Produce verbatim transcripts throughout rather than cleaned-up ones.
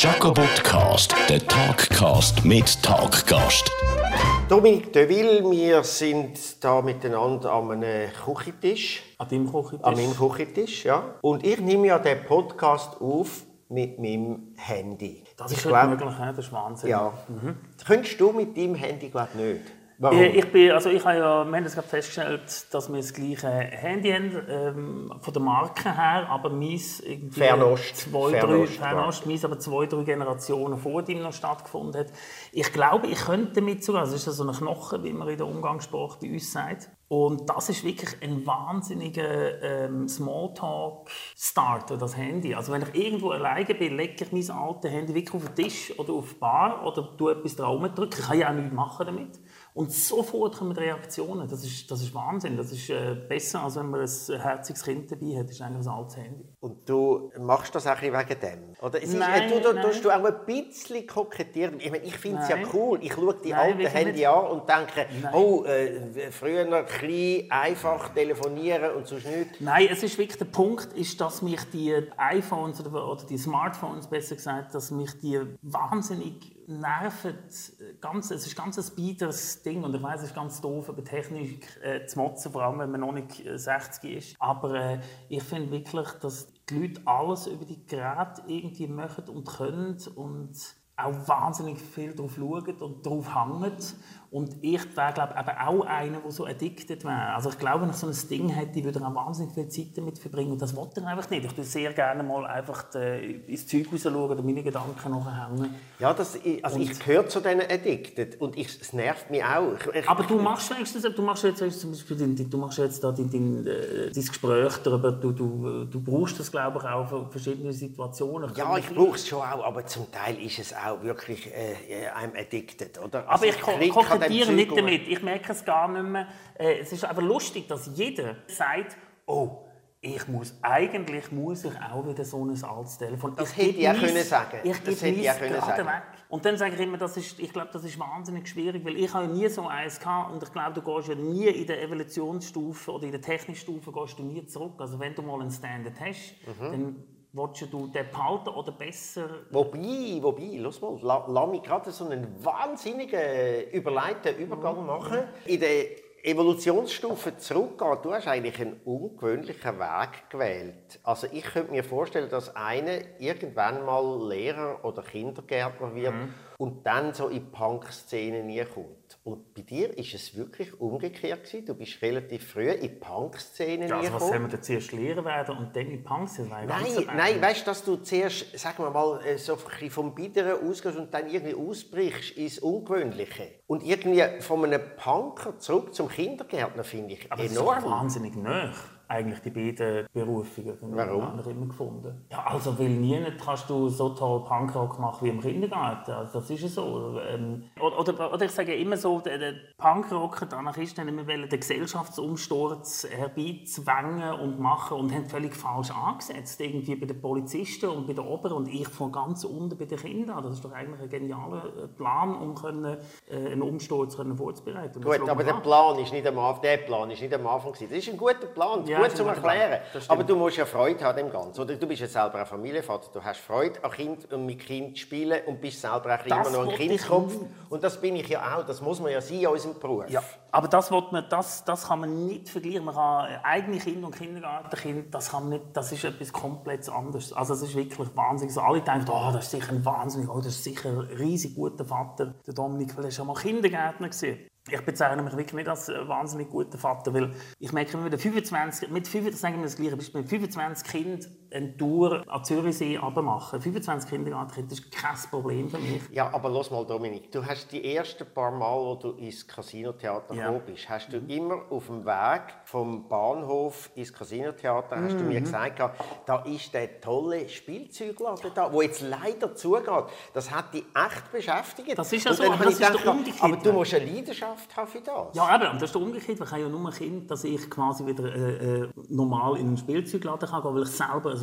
Jacobotcast, der Talkcast mit Talkgast. Dominique Deville, wir sind hier miteinander an einem Küchentisch. An deinem Küchentisch? An meinem Küchentisch, ja. Und ich nehme ja den Podcast auf mit meinem Handy. Das ist ich nicht glaub, möglich, das ist Wahnsinn. Ja. Mhm. Könntest du mit deinem Handy glaub nicht? Warum? Ich bin, also ich habe ja, wir haben gerade festgestellt, dass wir das gleiche Handy haben, ähm, von der Marke her, aber meins irgendwie Fernost. zwei, Fernost, drei, Fernost, meins aber zwei, drei Generationen vor dem noch stattgefunden hat. Ich glaube, ich könnte damit sogar, das ist ja so ein Knochen, wie man in der Umgangssprache bei uns sagt. Und das ist wirklich ein wahnsinniger ähm, Smalltalk-Starter, das Handy. Also wenn ich irgendwo alleine bin, lege ich mein altes Handy wirklich auf den Tisch oder auf die Bar oder tue etwas da rumdrücken. Ich kann ja auch nichts machen damit. Und sofort kommen Reaktionen. Das ist, das ist Wahnsinn. Das ist äh, besser, als wenn man ein herziges Kind dabei hat. Das ist eigentlich ein altes Handy. Und du machst das auch ein bisschen wegen dem? Oder es Nein, ist, du, du, nein. Tust du auch ein bisschen kokettieren? Ich, meine, ich finde es ja cool. Ich schaue die Nein, alten Handy nicht. an und denke, Nein. oh, äh, früher klein, einfach telefonieren und sonst nichts. Nein, es ist wirklich der Punkt, ist, dass mich die iPhones oder, oder die Smartphones, besser gesagt, dass mich die wahnsinnig nerven. Ganz, es ist ganz ein biederes Ding und ich weiss, es ist ganz doof, über Technik äh, zu motzen, vor allem wenn man noch nicht äh, sechzig ist. Aber äh, ich finde wirklich, dass die Leute alles über die Geräte irgendwie machen und können und auch wahnsinnig viel darauf schauen und darauf hängen. Und ich wäre, glaube ich, auch einer, der so addicted wäre. Also ich glaube, wenn ich so ein Ding hätte, würde er auch wahnsinnig viel Zeit damit verbringen. Und das wollte er einfach nicht. Ich würde sehr gerne mal einfach ins Zeug raus schauen oder meine Gedanken nachhängen. Ja, das, also ich gehöre zu diesen Addicted und ich, es nervt mich auch. Ich, ich, Aber du machst wenigstens, du machst jetzt zum Beispiel dein, du machst jetzt da dein, dein, dein Gespräch darüber, du, du, du brauchst das, glaube ich, auch für verschiedene Situationen. Ja, ich brauche es schon auch, aber zum Teil ist es auch wirklich äh, einem addicted, oder? Aber also ich, ich kokettiere nicht Zeug, damit. Ich merke es gar nicht mehr. Äh, es ist einfach lustig, dass jeder sagt, oh, ich muss, eigentlich muss ich auch wieder so ein altes Telefon. Das ich hätte ich auch können sagen. Ich das gebe hätte ich auch können gerade sagen. weg. Und dann sage ich immer, das ist, ich glaube, das ist wahnsinnig schwierig, weil ich habe ja nie so eins gehabt und ich glaube, du gehst ja nie in der Evolutionsstufe oder in der Technikstufe gehst du nie zurück. Also wenn du mal einen Standard hast, mhm. dann willst du den behalten oder besser? Wobei, wobei, lass mal, la, lass mich gerade so einen wahnsinnigen, überleiteten Übergang mhm. machen. In der Evolutionsstufe zurückgehen, du hast eigentlich einen ungewöhnlichen Weg gewählt. Also ich könnte mir vorstellen, dass einer irgendwann mal Lehrer oder Kindergärtner wird mhm. und dann so in die Punk-Szene kommt. Und bei dir ist es wirklich umgekehrt gewesen. Du bist relativ früh in die Punk-Szene ja, also gekommen. Was soll man denn zuerst Lehrer werden und dann in die Punk-Szene? Nein, nein, weißt du, dass du zuerst, sagen wir mal, so ein bisschen vom Biederen ausgehst und dann irgendwie ausbrichst ins Ungewöhnliche. Und irgendwie von einem Punker zurück zum Kindergärtner finde ich aber enorm. Das ist wahnsinnig nahe. Eigentlich die beiden Berufungen. Warum? Ich immer gefunden. Ja, also weil nie kannst du so toll Punkrock machen wie im Kindergarten. Also das ist ja so. Ähm, oder, oder, oder ich sage immer so, der, der Punkrocker, die Anarchisten, immer wollen den Gesellschaftsumsturz herbeizwängen und machen und haben völlig falsch angesetzt. Irgendwie bei den Polizisten und bei den Oberen und ich von ganz unten bei den Kindern. Das ist doch eigentlich ein genialer Plan, um können, äh, einen Umsturz können vorzubereiten. Gut, aber der Plan ist nicht am Anfang. Der Plan ist nicht am Anfang gewesen. Das ist ein guter Plan. Ja, gut zum Erklären. Aber du musst ja Freude haben an dem Ganzen. Oder du bist ja selber ein Familienvater. Du hast Freude an Kind und mit Kind spielen und bist selber auch immer noch ein Kindskopf. Und das bin ich ja auch. Das muss man ja sein in unserem Beruf. Ja, aber das, man, das, das kann man nicht vergleichen. Man kann eigene Kinder und Kindergartenkinder, das, kann man nicht, das ist etwas komplett anderes. Also es ist wirklich wahnsinnig. So, alle denken, oh, das ist sicher ein wahnsinnig, oh, das ist sicher ein riesig guter Vater, der Dominik, weil er schon mal Kindergärtner gesehen. Ich bezeichne mich wirklich nicht als wahnsinnig guter Vater, weil ich merke immer wieder fünfundzwanzig, mit fünfundzwanzig, sagen wir das Gleiche, mit fünfundzwanzig Kindern eine Tour an Zürichsee runtermachen. fünfundzwanzig Kindergartenkinder, das ist kein Problem für mich. Ja, aber lass mal, Dominik, du hast die ersten paar Mal, wo du ins Casinotheater ja. gekommen bist, hast du mhm. immer auf dem Weg vom Bahnhof ins Casinotheater, hast mhm. du mir gesagt, da ist der tolle Spielzeugladen da, der jetzt leider zugeht. Das hat dich echt beschäftigt. Das ist ja so, aber, das gedacht, ist der umgekehrt. Aber du musst eine Leidenschaft haben für das. Ja, eben, und das ist der umgekehrt. Ich habe ja nur ein Kind, dass ich quasi wieder äh, normal in einen Spielzeugladen kann gehen, weil ich selber ein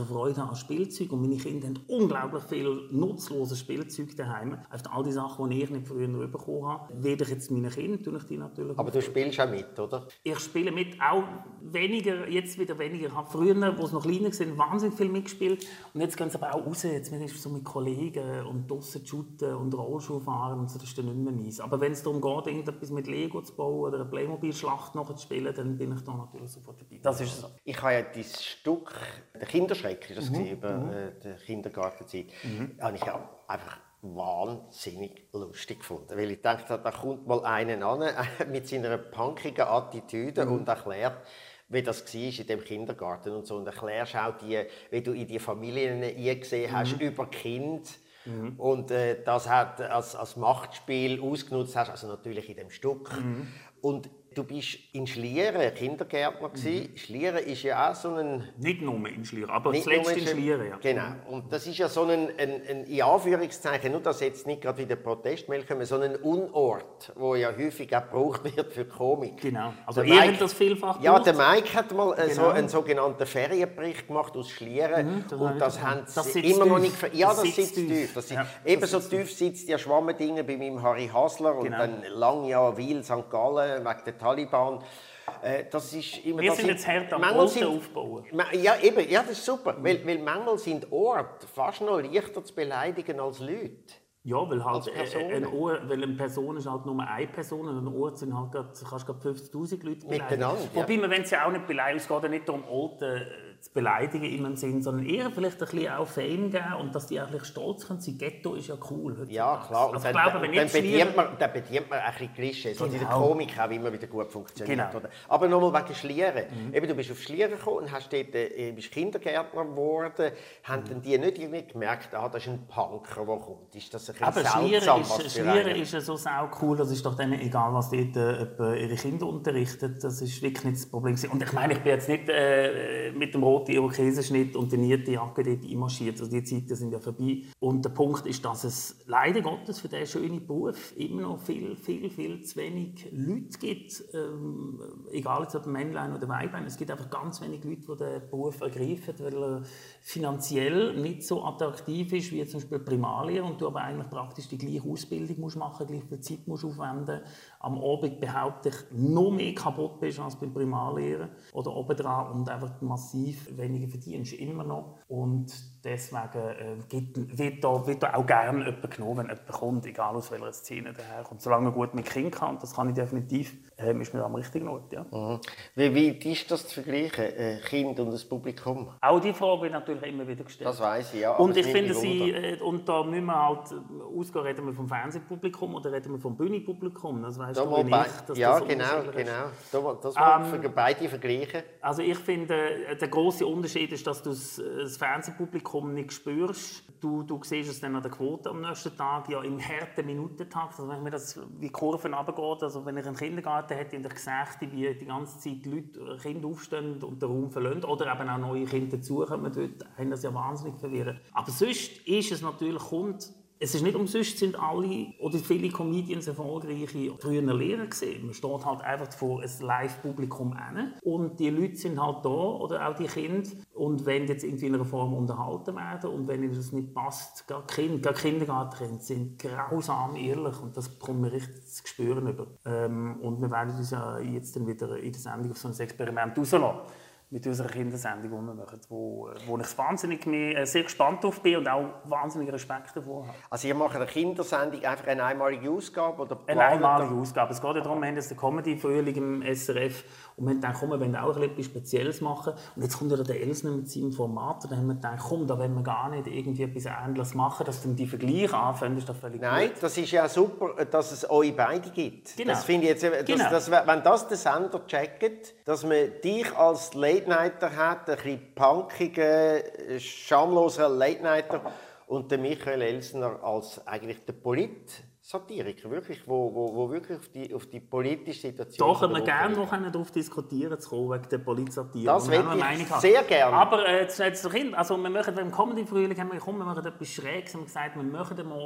unglaubliche Freude habe an Spielzeug und meine Kinder haben unglaublich viel nutzloses Spielzeug daheim. Also all die Sachen, die ich nicht früher bekommen habe, werde ich jetzt meinen Kindern, tue ich die natürlich. Aber du spielst auch mit, oder? Ich spiele mit, auch weniger, jetzt wieder weniger. Ich habe früher, wo es noch kleiner war, wahnsinnig viel mitgespielt und jetzt gehen sie aber auch raus. Jetzt bin ich so mit Kollegen und draussen shooten und Rollschuh fahren und so, das ist dann nicht mehr meins. Aber wenn es darum geht, irgendetwas mit Lego zu bauen oder eine Playmobil-Schlacht noch zu spielen, dann bin ich da natürlich sofort dabei. Das ist so. Ich habe ja dieses Stück, der Kinderschreck, ist das mhm. über mhm. die Kindergartenzeit, mhm. habe ich ja einfach wahnsinnig lustig gefunden. Weil ich dachte, da kommt mal einer an mit seiner punkigen Attitüde mhm. und erklärt, wie das war in dem Kindergarten und so. Und erklärst auch, die, wie du in die Familien eingesehen hast, mhm. über Kind. Mhm. Und äh, das hat als, als Machtspiel ausgenutzt hast, also natürlich in dem Stück. Mhm. Und du bist in Schlieren Kindergärtner gewesen. Mhm. Schlieren ist ja auch so ein... Nicht nur in Schlieren, aber zuletzt in Schlieren, ja. Genau. Und das ist ja so ein, ein, ein in Anführungszeichen, nur dass jetzt nicht gerade wieder Protestmail kommen, so ein Unort, wo ja häufig auch gebraucht wird für Komik. Genau. Also ihr habt das vielfach Ja, der Mike hat mal genau. so einen sogenannten Ferienbericht gemacht aus Schlieren. Mhm, das und das haben sie immer noch nicht... Ja, das, das sitzt tief. tief. Das ja, ebenso tief sitzt ja Schwammendingen bei meinem Harry Hasler und genau. dann lang ja Wil, Sankt Gallen, wegen der Taliban. Äh, das ist immer, Wir das sind jetzt hart am Bolten aufbauen. Ja, eben, ja, das ist super. Mhm. Weil, weil manchmal sind Orte fast noch leichter zu beleidigen als Leute. Ja, weil halt ein Ort, weil eine Person ist halt nur eine Person und ein Ort sind halt grad, kannst du fünfzigtausend Leute beleidigen. Miteinander, Wobei ja. man, wenn es ja auch nicht beleidigt, es geht ja nicht darum, Orte zu beleidigen in einem Sinn, sondern eher vielleicht ein bisschen auch Fame geben und dass die eigentlich stolz können sein. Ghetto ist ja cool heutzutage. Ja, klar. Und also dann, glaube, wenn dann, bedient man, dann bedient man ein bisschen Klischees, genau. was in der Komik auch immer wieder gut funktioniert. Genau. Oder? Aber nochmal wegen Schlieren. Mhm. Eben, du bist auf Schlieren gekommen und hast dort, äh, bist Kindergärtner geworden. Haben mhm. die nicht irgendwie gemerkt, ah, das ist ein Punker, der kommt? Ist das ein bisschen aber seltsam, Schlieren ist, Schlieren ist ja so sau cool, das ist doch denen egal, was dort äh, ihre Kinder unterrichtet. Das ist wirklich nicht das Problem. Und ich meine, ich bin jetzt nicht äh, mit dem roten Irokesenschnitt und der nieten Jacke dort einmarschiert. Also die Zeiten sind ja vorbei. Und der Punkt ist, dass es leider Gottes für diesen schönen Beruf immer noch viel, viel, viel zu wenig Leute gibt. Ähm, egal ob Männlein oder Weiblein. Es gibt einfach ganz wenig Leute, die den Beruf ergreifen, weil er finanziell nicht so attraktiv ist wie zum Beispiel Primarlehrer und du aber eigentlich praktisch die gleiche Ausbildung musst machen, gleich viel Zeit musst aufwenden. Am Abend behaupte ich, noch mehr kaputt bist als beim Primarlehrer oder obendran und einfach massiv weniger verdienst immer noch. Und deswegen äh, gibt, wird, da, wird da auch gerne jemand genommen, wenn jemand kommt, egal aus welcher Szene daherkommt. Solange man gut mit Kindern kann, und das kann ich definitiv, äh, ist man am richtigen Ort. Ja. Mhm. Wie weit ist das zu vergleichen, äh, Kind und das Publikum? Auch die Frage wird natürlich immer wieder gestellt. Das weiss ich, ja. Und ich finde, sie, äh, und da müssen wir halt ausgehen, reden wir vom Fernsehpublikum oder reden wir vom Bühnenpublikum? Das weißt da du, wie bei, ich, dass ja, das genau, genau. Da, das wollen ähm, wir beide vergleichen. Also ich finde, der grosse Unterschied ist, dass du das, das Fernsehpublikum nicht spürst. Du, du siehst es dann an der Quote am nächsten Tag, ja im harten Minutentakt. Also wenn mir das wie Kurven runtergeht, also wenn ich einen Kindergarten hätte und ich gesagt, wie die ganze Zeit Leute, Kinder aufstehen und den Raum verlassen oder eben auch neue Kinder dazukommen, dort haben das ja wahnsinnig verwirrt. Aber sonst ist es natürlich, kommt Es ist nicht umsonst, sind alle oder viele Comedians erfolgreiche früher Lehrer gewesen. Man steht halt einfach vor ein Live-Publikum hin und die Leute sind halt da, oder auch die Kinder, und wollen jetzt irgendwie in einer Form unterhalten werden. Und wenn ihnen das nicht passt, gar Kinder, gar Kindergartenkinder sind grausam ehrlich und das bekommt man richtig zu spüren über. Ähm, und wir werden uns ja jetzt dann wieder in der Sendung auf so ein Experiment rauslassen. Mit unserer Kindersendung, die wir machen, wo, wo ich wahnsinnig mehr, sehr gespannt drauf bin und auch wahnsinnig Respekt davor habe. Also ihr macht eine Kindersendung einfach eine einmalige Ausgabe? Oder eine einmalige Ausgabe. Es geht ja darum, wir haben jetzt den Comedy-Frühling im S R F und wir haben gedacht, komm, wir wollen auch etwas Spezielles machen. Und jetzt kommt ja der Elsner mit seinem Format und dann haben wir gedacht, komm, da wollen wir gar nicht irgendwie etwas Ähnliches machen, dass dann die Vergleiche anfangen, ist doch völlig Nein, gut. Das ist ja super, dass es euch beide gibt. Genau. Das finde ich jetzt, dass, genau. dass, wenn das der Sender checkt, dass man dich als Late-Nighter hat, ein bisschen punkigen, schamloser Late-Nighter und den Michael Elsner als eigentlich der Polit-Satiriker, wirklich, wo, wo, wo wirklich auf die, auf die politische Situation... Da können wir gerne noch darauf diskutieren, zu kommen, wegen der Polit-Satire. Das will ich sehr gerne. Aber äh, jetzt, jetzt, also wir machen beim Comedy-Frühling, haben wir, komm, wir machen etwas Schräges, haben gesagt, wir machen mal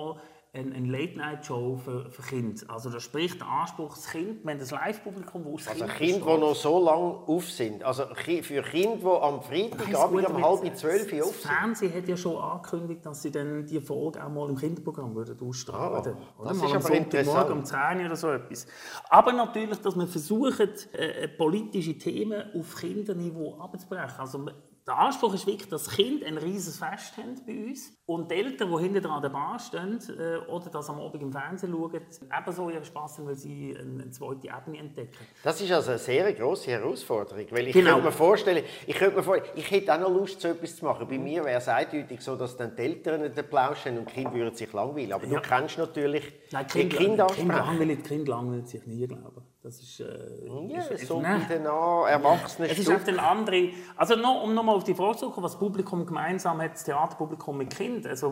eine, eine Late-Night-Show für, für Kinder. Also da spricht der Anspruch, das Kind, wir haben das Live-Publikum, wo das Also Kind Kinder, die noch so lange auf sind. Also für Kinder, die am Freitagabend um halb zwölf Uhr auf sind. Das Fernsehen hat ja schon angekündigt, dass sie dann die Folge auch mal im Kinderprogramm würden ausstrahlen würden. Ah, oder? das Mal ist am aber Sonntagmorgen um zehn Uhr oder so etwas. Aber natürlich, dass wir versuchen, äh, politische Themen auf Kinderniveau abzubrechen. Also, der Anspruch ist wirklich, dass Kinder ein riesiges Fest haben bei uns und die Eltern, die hinten an der Bar stehen äh, oder das am Abend im Fernsehen schauen, ebenso ihren Spass haben, weil sie eine, eine zweite Ebene entdecken. Das ist also eine sehr grosse Herausforderung, weil ich Genau. könnte mir vorstellen, ich, könnte mir vorstellen, ich hätte auch noch Lust, so etwas zu machen. Bei mir wäre es eindeutig so, dass dann die Eltern nicht Applaus haben und die Kinder würden sich langweilen. Aber Ja. du kennst natürlich Nein, die Kinder, Kinder Kinder, ansprechen. Kinder, Kinder langweilen sich nie, glaube ich. Das ist, äh, Ja, ist, so nein. bei den Erwachsenen Es ist einfach ein andere. Also noch, um nochmal auf die Frage zu kommen, was das Publikum gemeinsam hat, das Theaterpublikum mit Kindern. Also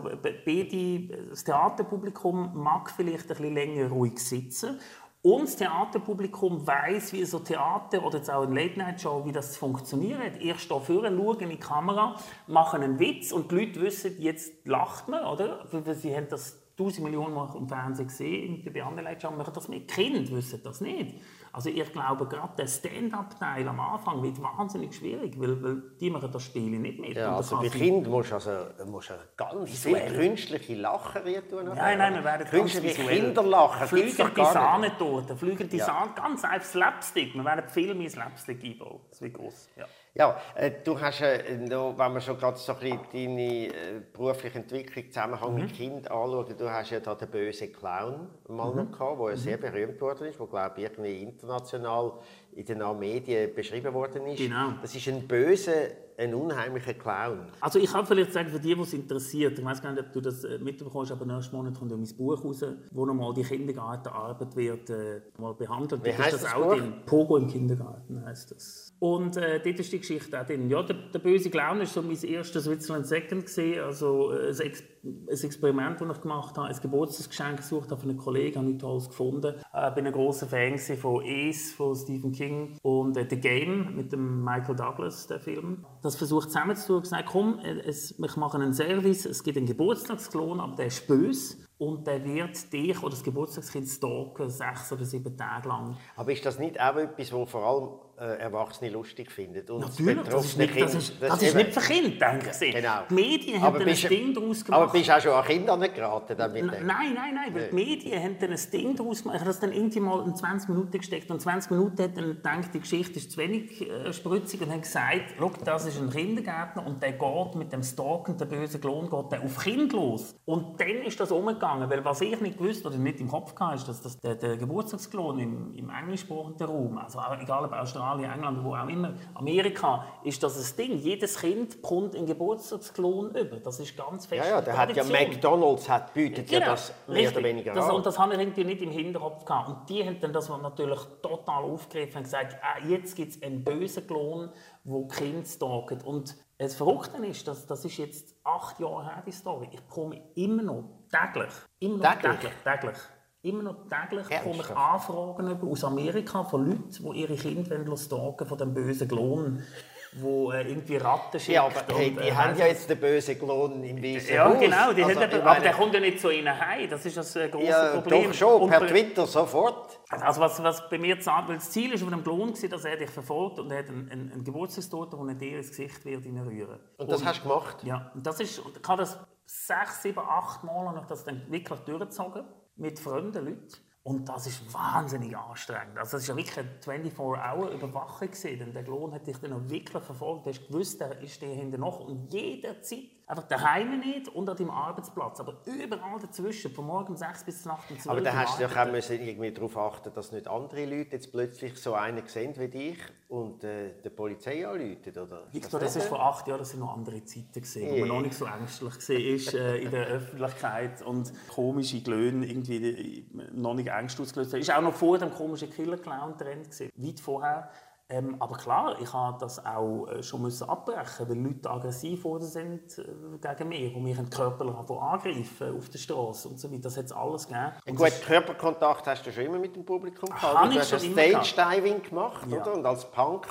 beide, das Theaterpublikum mag vielleicht ein bisschen länger ruhig sitzen. Und das Theaterpublikum weiss, wie so Theater oder jetzt auch eine Late-Night-Show, wie das funktioniert. Ich stehe vorne, schaue in die Kamera, mache einen Witz und die Leute wissen, jetzt lacht man, oder? Weil sie haben das tausend Millionen Mal im Fernsehen gesehen, bei anderen Leuten machen das mit Kindern, wissen das nicht. Also ich glaube, gerade der Stand-up-Teil am Anfang wird wahnsinnig schwierig, weil, weil die machen das Spiel nicht mit. Ja, Und also bei kann Kindern musst du also, musst du ganz viel künstliche Lachen tun. Nein, nein, wir werden künstliche ganz visuell. Kinderlachen. gibt's doch Flügende gar nicht. Sahnetorte, flügende Ja. Sahne, ganz einfach Slapstick. Wir werden viel mehr Slapstick einbauen. Das wird gross. Ja. Ja, äh, du hast, äh, noch, wenn wir schon gerade so ein bisschen deine äh, berufliche Entwicklung im Zusammenhang Mhm. mit Kindern anschauen, du hast ja da den bösen Clown mal Mhm. noch gehabt, der ja sehr berühmt worden ist, der glaube ich irgendwie international in den Medien beschrieben worden ist. Genau. Das ist ein böser, ein unheimlicher Clown. Also ich kann vielleicht sagen, für die, die es interessiert, ich weiß gar nicht, ob du das äh, mitbekommst, aber nächsten Monat kommt ja mein Buch raus, wo nochmal die Kindergartenarbeit wird äh, mal behandelt. Wie Dort heisst ist das das auch Buch? drin. Pogo im Kindergarten heisst das. Und äh, dort ist die Geschichte auch drin. Ja, der, der böse Clown war so mein erstes Switzerland Second gewesen, also äh, ein, Ex ein Experiment, das ich gemacht habe, ein Geburtstagsgeschenk gesucht habe für einen Kollegen, habe nichts Tolles gefunden. Ich äh, bin ein grosser Fan von «Es» von Stephen King und äh, «The Game» mit dem Michael Douglas, der Film. Das versucht zusammenzutun und gesagt, komm, äh, es, wir machen einen Service, es gibt einen Geburtstagsklon, aber der ist böse. Und der wird dich oder das Geburtstagskind stalken, sechs oder sieben Tage lang. Aber ist das nicht auch etwas, was vor allem äh, Erwachsene lustig finden? Und Natürlich, das ist, nicht, das ist, das ist eben- nicht für Kinder, denke ich. Genau. Die Medien Aber haben dann ein bist- Ding daraus gemacht. Aber bist du auch schon an Kinder geraten damit? N- Nein, nein, nein, weil die Medien haben dann ein Ding daraus gemacht. Ich habe das dann irgendwie mal in zwanzig Minuten gesteckt und zwanzig Minuten hat dann gedacht, die Geschichte ist zu wenig äh, spritzig und haben gesagt, schau, das ist ein Kindergärtner und der geht mit dem Stalken, der böse Klon, geht der auf Kind los. Und dann ist das umgegangen, weil was ich nicht gewusst oder nicht im Kopf hatte, ist, dass das der, der Geburtstagsklon im, im englischsprachigen Raum, also auch, egal ob Australien, England, wo auch immer, Amerika, ist das ein Ding. Jedes Kind kommt einen Geburtstagsklon über. Das ist ganz fest. Ja, ja, der hat ja Tradition. McDonald's hat, bietet ja Genau, das mehr richtig. oder weniger das, an. Und das habe ich irgendwie nicht im Hinterkopf gehabt. Und die haben dann das natürlich total aufgegriffen und gesagt, ah, jetzt gibt es einen bösen Klon, der Kinder stalkt. Und das Verrückte ist, dass, das ist jetzt acht Jahre her, die Story. Ich bekomme immer noch täglich, immer noch Täglich? täglich, täglich, immer noch täglich bekomme ich Ernsthaft? Anfragen über aus Amerika von Leuten, die ihre Kinder stalken von dem bösen Klon, der äh, irgendwie Ratten schickt. Ja, aber hey, und, die äh, haben weiss ja jetzt den bösen Klon im Weißen ja, Haus. genau. Die Also, haben, ich aber meine, der kommt ja nicht zu ihnen heim. Das ist das äh, grosse ja, Problem. doch schon, Und per bei- Twitter sofort. Also was, was bei mir zahlt, weil das Ziel ist von dem Klon war, dass er dich verfolgt und er hat einen, einen, einen Geburtstagstorte, der dir ins Gesicht wird rühren. Und das hast du gemacht? Ja, und das ist, und ich habe das sechs, sieben, acht Mal habe ich das dann wirklich durchgezogen mit fremden Leuten. Und das ist wahnsinnig anstrengend. Also das war ja wirklich eine vierundzwanzig-Stunden-Überwachung. Denn der Klon hat dich dann auch wirklich verfolgt. Du hast gewusst, er ist dir hinten noch. Und jederzeit, einfach daheim nicht und an deinem Arbeitsplatz. Aber überall dazwischen, von morgen um sechs bis Nacht um zwölf Aber da hast du doch wartet auch müssen irgendwie darauf achten, dass nicht andere Leute jetzt plötzlich so einen sehen wie dich und äh, der Polizei anrufen, oder? Victor, das ist vor acht Jahren, das sind noch andere Zeiten gewesen, wo man noch nicht so ängstlich war äh, in der Öffentlichkeit und komische Glöhne irgendwie noch nicht Ängste ausgelöst haben. Das war auch noch vor dem komischen Killer-Clown-Trend gewesen, weit vorher. Ähm, aber klar, ich musste das auch äh, schon müssen abbrechen, weil Leute aggressiv geworden sind äh, gegen mich und mich körperlich angreifen auf der Straße und so weiter. Das hat es alles gegeben. Und Gut, das ist- Körperkontakt hast du schon immer mit dem Publikum gehabt. Habe Du ich hast ja schon immer gehabt. Stage-Diving gemacht, Ja. oder? Und als Punker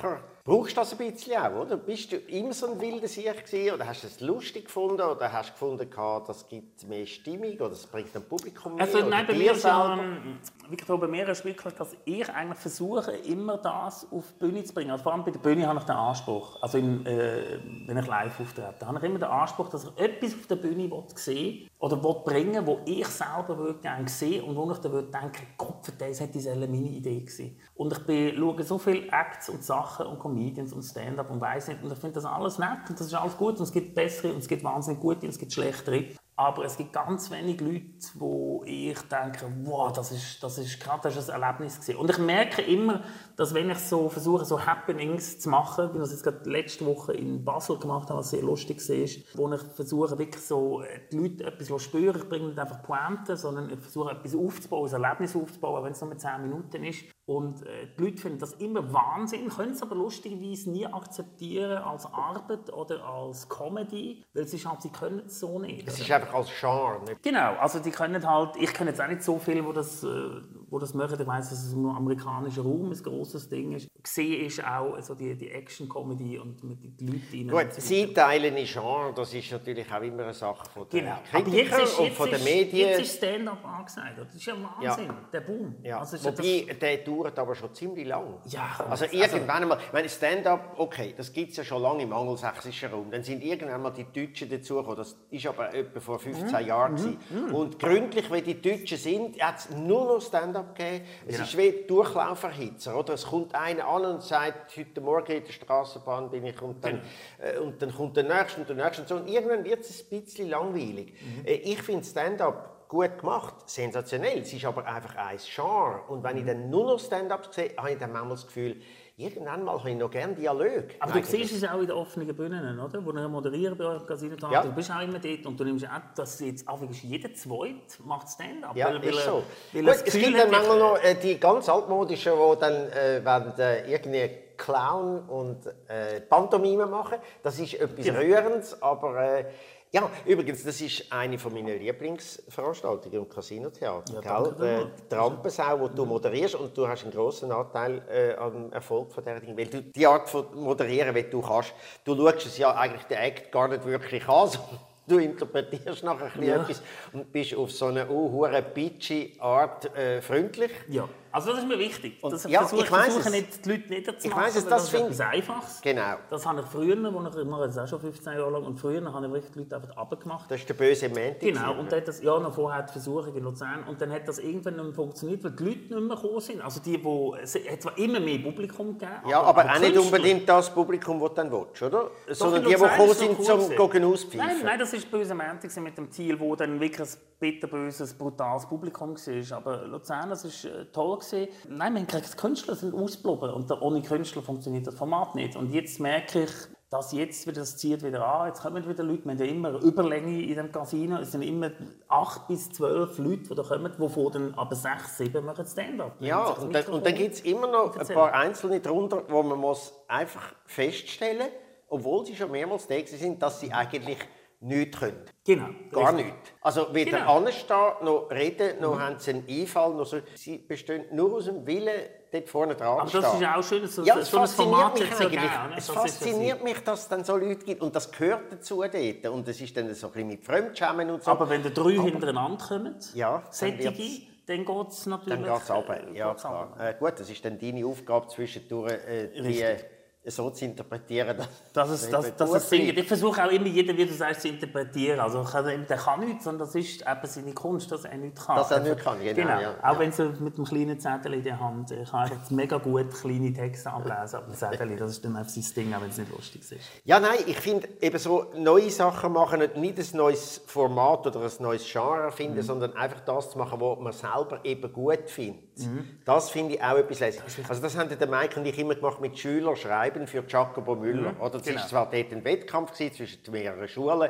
Brauchst du das ein bisschen auch, oder? Bist du immer so ein wilder Sieg gewesen, oder hast du es lustig gefunden, oder hast du gefunden, das gibt mehr Stimmung, oder es bringt dem Publikum mehr? Also nein, bei mir, ist, ähm, Victor, bei mir ist wirklich, dass ich eigentlich versuche, immer das auf die Bühne zu bringen. Also vor allem bei der Bühne habe ich den Anspruch, also in, äh, wenn ich live auftrete, habe ich immer den Anspruch, dass ich etwas auf der Bühne sehen oder bringen will, das ich selber gerne sehe und wo ich dann denke, Gott, für das hätte diese meine Idee gewesen. Und ich bin, schaue so viele Acts und Sachen und Comedians und Stand-up und weiss nicht, und ich finde das alles nett und das ist alles gut und es gibt bessere und es gibt wahnsinnig gute und es gibt schlechtere. Aber es gibt ganz wenige Leute, wo ich denke, wow, das ist, das ist gerade das ist ein Erlebnis gewesen. Und ich merke immer, dass wenn ich so versuche, so Happenings zu machen, wie ich das jetzt gerade letzte Woche in Basel gemacht habe, was sehr lustig war, wo ich versuche, wirklich so die Leute etwas zu spüren, ich bringe nicht einfach Pointen, sondern ich versuche etwas aufzubauen, ein Erlebnis aufzubauen, wenn es nur mit zehn Minuten ist. Und äh, die Leute finden das immer Wahnsinn, können es aber lustigerweise nie akzeptieren als Arbeit oder als Comedy, weil sie, halt, sie können es so nicht. Es ist einfach als Genre. Nicht? Genau, also die können halt, ich kenne jetzt auch nicht so viele, die das, äh, wo das machen. Ich weiss, dass es im amerikanischen Raum ein grosses Ding ist. Gesehen ist auch also die, die Action-Comedy und mit den Leuten rein. Gut, sie teilen in Genre, das ist natürlich auch immer eine Sache von den genau. Kritikern ist, und von den Medien. Jetzt ist Stand-up angesagt, das ist ja Wahnsinn, ja. Der Boom. Ja. Also Wobei, das... der dauert aber schon ziemlich lang. Ja, also irgendwann also... einmal, ich meine, Stand-up, okay, das gibt es ja schon lange im angelsächsischen Raum. Dann sind irgendwann mal die Deutschen dazugekommen, das ist aber etwa vor fünfzehn mhm. Jahren gewesen. Mhm. Und gründlich, wie die Deutschen sind, hat es nur noch Stand-up gegeben. Es genau. ist wie Durchlauferhitzer, oder? Es kommt einer an und sagt, heute Morgen in der Straßenbahn bin ich und dann, äh, und dann kommt der Nächste und der Nächste und so. Und irgendwann wird es ein bisschen langweilig. Mhm. Äh, ich finde Stand-up gut gemacht, sensationell. Es ist aber einfach ein Genre. Und wenn mhm. ich dann nur noch Stand-up sehe, habe ich dann manchmal das Gefühl, irgendwann mal habe ich noch gerne Dialog. Aber du siehst es auch in den offenen Bühnen, oder? Wo ich moderiere bei eurem Casino. Ja. Du bist auch immer dort und du nimmst auch, dass jetzt auch jeder Zweite macht Stand-up. Ja, weil, ist weil, so. Weil Gut, es gibt dann manchmal noch äh, die ganz altmodischen, die dann äh, werden, äh, irgendwie Clown und äh, Pantomime machen. Das ist etwas ja. Rührendes, aber... Äh, ja, übrigens, das ist eine meiner Lieblingsveranstaltungen im Casinotheater. Ja, äh, die Rampensau, die du moderierst, und du hast einen grossen Anteil äh, am Erfolg von dieser Dinge. Weil du die Art von moderieren, wie du kannst, du schaust es ja eigentlich den Act gar nicht wirklich an, sondern du interpretierst nachher ein ja. etwas und bist auf so eine uh, bitchy Art äh, freundlich. Ja. Also das ist mir wichtig. Und, das ja, versuche, ich weiss versuche es. nicht, die Leute niederzumachen, ich weiss es, das, das ist find... etwas Einfaches. Genau. Das habe ich früher, wo ich, ich mache jetzt auch schon fünfzehn Jahre lang, und früher habe ich wirklich die Leute einfach runtergemacht. Das ist der böse Montag. Genau, und dann hat das, ja, noch vorher die Versuchung in Luzern, und dann hat das irgendwann nicht mehr funktioniert, weil die Leute nicht mehr gekommen sind. Also die, die, es hat zwar immer mehr Publikum gegeben. Ja, aber, aber auch nicht unbedingt das Publikum, das du dann willst, oder? Doch, sondern die, die gekommen sind, zum Guggen auspfeifen. Nein, nein, das war böse Montag mit dem Ziel, wo dann wirklich ein bitterböses, brutales Publikum war. Aber Luzern, das war äh, toll gewesen. Nein, man kriegt Künstler, sind ausgeblieben, und ohne Künstler funktioniert das Format nicht. Und jetzt merke ich, dass jetzt wieder, das zieht wieder an, jetzt kommen wieder Leute, wir haben ja immer Überlänge in dem Casino, es sind immer acht bis zwölf Leute, die da kommen, die dann aber sechs, sieben machen Stand-up. Ja, und dann, und dann gibt es immer noch ein paar Einzelne darunter, wo man muss einfach feststellen muss, obwohl sie schon mehrmals da sind, dass sie eigentlich nichts können. Genau. Gar richtig. nichts. Also weder Genau. anstehen, noch reden, noch mhm. haben sie einen Einfall. Noch so. Sie bestehen nur aus dem Willen, dort vorne dran zu stehen. Aber das ist auch schön, so, ja, so ein Format mich zu eigentlich. geben. Es das fasziniert mich, dass es dann so Leute gibt. Und das gehört dazu dort. Und es ist dann so ein bisschen mit Fremdschämen und so. Aber wenn da drei aber, hintereinander kommen, ja, Sättige, dann geht es natürlich... Dann geht es runter. Ja, klar. Äh, gut, das ist dann deine Aufgabe zwischendurch, äh, die... so zu interpretieren, dass das ist, das, das ist Singen. Ich versuche auch immer, jeden, wie du sagst, zu interpretieren. Also, der kann nichts, sondern das ist eben seine Kunst, dass er nichts kann. Dass er nichts kann, genau. genau. Ja, auch ja. wenn sie mit einem kleinen Zettel in der Hand, ich kann jetzt mega gut kleine Texte ablesen, aber ein Zettel, das ist dann einfach sein Ding, auch wenn es nicht lustig ist. Ja, nein, ich finde, eben so neue Sachen machen, nicht ein neues Format oder ein neues Genre erfinden, mhm. sondern einfach das zu machen, was man selber eben gut findet. Mhm. Das finde ich auch etwas lässig. Also das haben der Mike und ich immer gemacht mit Schülern schreiben für Jacobo Müller. Mhm. Oder es war genau. zwar dort ein Wettkampf zwischen mehreren Schulen,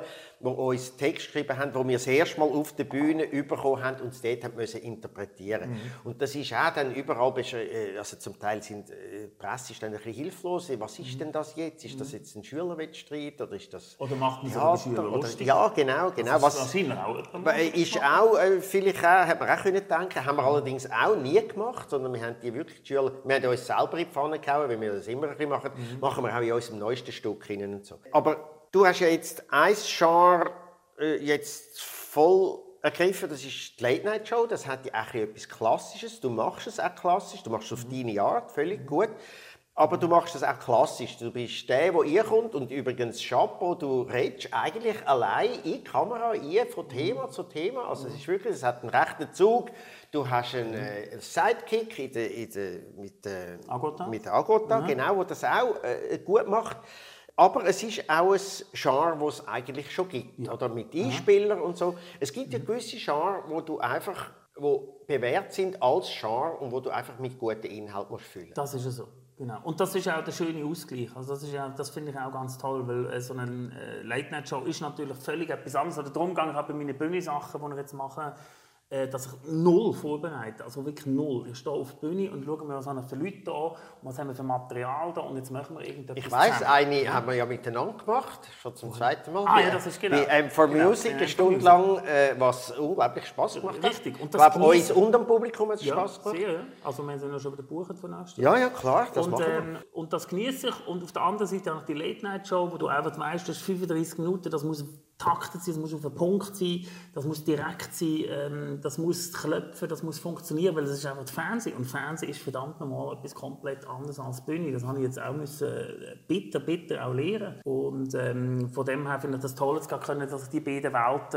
die uns Text geschrieben haben, die wir das erste Mal auf der Bühne bekommen haben und es dort haben müssen interpretieren. Mhm. Und das ist auch dann überall, also zum Teil sind die Presse ist dann ein bisschen hilflos. Was ist denn das jetzt? Ist das jetzt ein Schülerwettstreit oder ist das oder macht man ja, so die Schüler lustig? Ja, genau, genau. Das was ist auch ist auch äh, vielleicht auch, hat man auch können denken, haben wir allerdings auch nie gemacht, sondern wir haben die wirklich die Schüler, wir haben uns selber in die Pfanne gehauen, weil wir das immer ein bisschen machen, mhm. machen wir auch in unserem neuesten Stück rein und so. Aber du hast ja jetzt ein Genre äh, jetzt voll ergriffen, das ist die Late-Night-Show, das hat ja auch etwas Klassisches, du machst es auch klassisch, du machst es auf mhm. deine Art, völlig gut, aber du machst es auch klassisch, du bist der, der reinkommt und übrigens Chapeau, du redest eigentlich allein in die Kamera, ein, von Thema zu Thema, also es ist wirklich, es hat einen rechten Zug, du hast einen äh, Sidekick in der, in der, mit, äh, Agota, mit Agota mhm. genau, der das auch äh, gut macht. Aber es ist auch ein Genre, das es eigentlich schon gibt, ja. oder mit Einspielern und so. Es gibt ja gewisse Genres, wo du einfach, wo bewährt sind als Genre und wo du einfach mit guten Inhalten musst füllen. Das ist ja so. Genau. Und das ist auch der schöne Ausgleich. Also das, ist ja, das finde ich auch ganz toll, weil äh, so eine äh, Late-Night-Show ist natürlich völlig etwas anderes. Oder darum gehe ich auch bei meinen Bühnensachen, die ich jetzt mache, dass ich null vorbereite, also wirklich null. Ich stehe auf der Bühne und schaue mir, was haben wir für Leute da und was haben wir für Material da und jetzt machen wir irgendetwas. Ich weiss, eine ja. haben wir ja miteinander gemacht, schon zum zweiten Mal. Ah ja, das ist genau. Bei ähm, For genau. Music, eine Stunde lang, äh, was unglaublich Spass gemacht hat. Richtig. Und das ich glaube, uns und dem Publikum hat es ja, Spass gemacht. Sehr, ja. Also wir sind ja schon wieder gebucht von nächstes Ja, ja, klar, das und, machen wir. Ähm, und das genieße ich. Und auf der anderen Seite auch die Late-Night-Show, wo du einfach weißt, das ist fünfunddreissig Minuten, das muss taktet sein, das muss auf den Punkt sein, das muss direkt sein, ähm, das muss klopfen, das muss funktionieren, weil das ist einfach Fernsehen. Und Fernsehen ist verdammt normal etwas komplett anderes als Bühne. Das habe ich jetzt auch müssen äh, bitter, bitter auch lernen. Und ähm, von dem her finde ich das toll, können, dass ich die beiden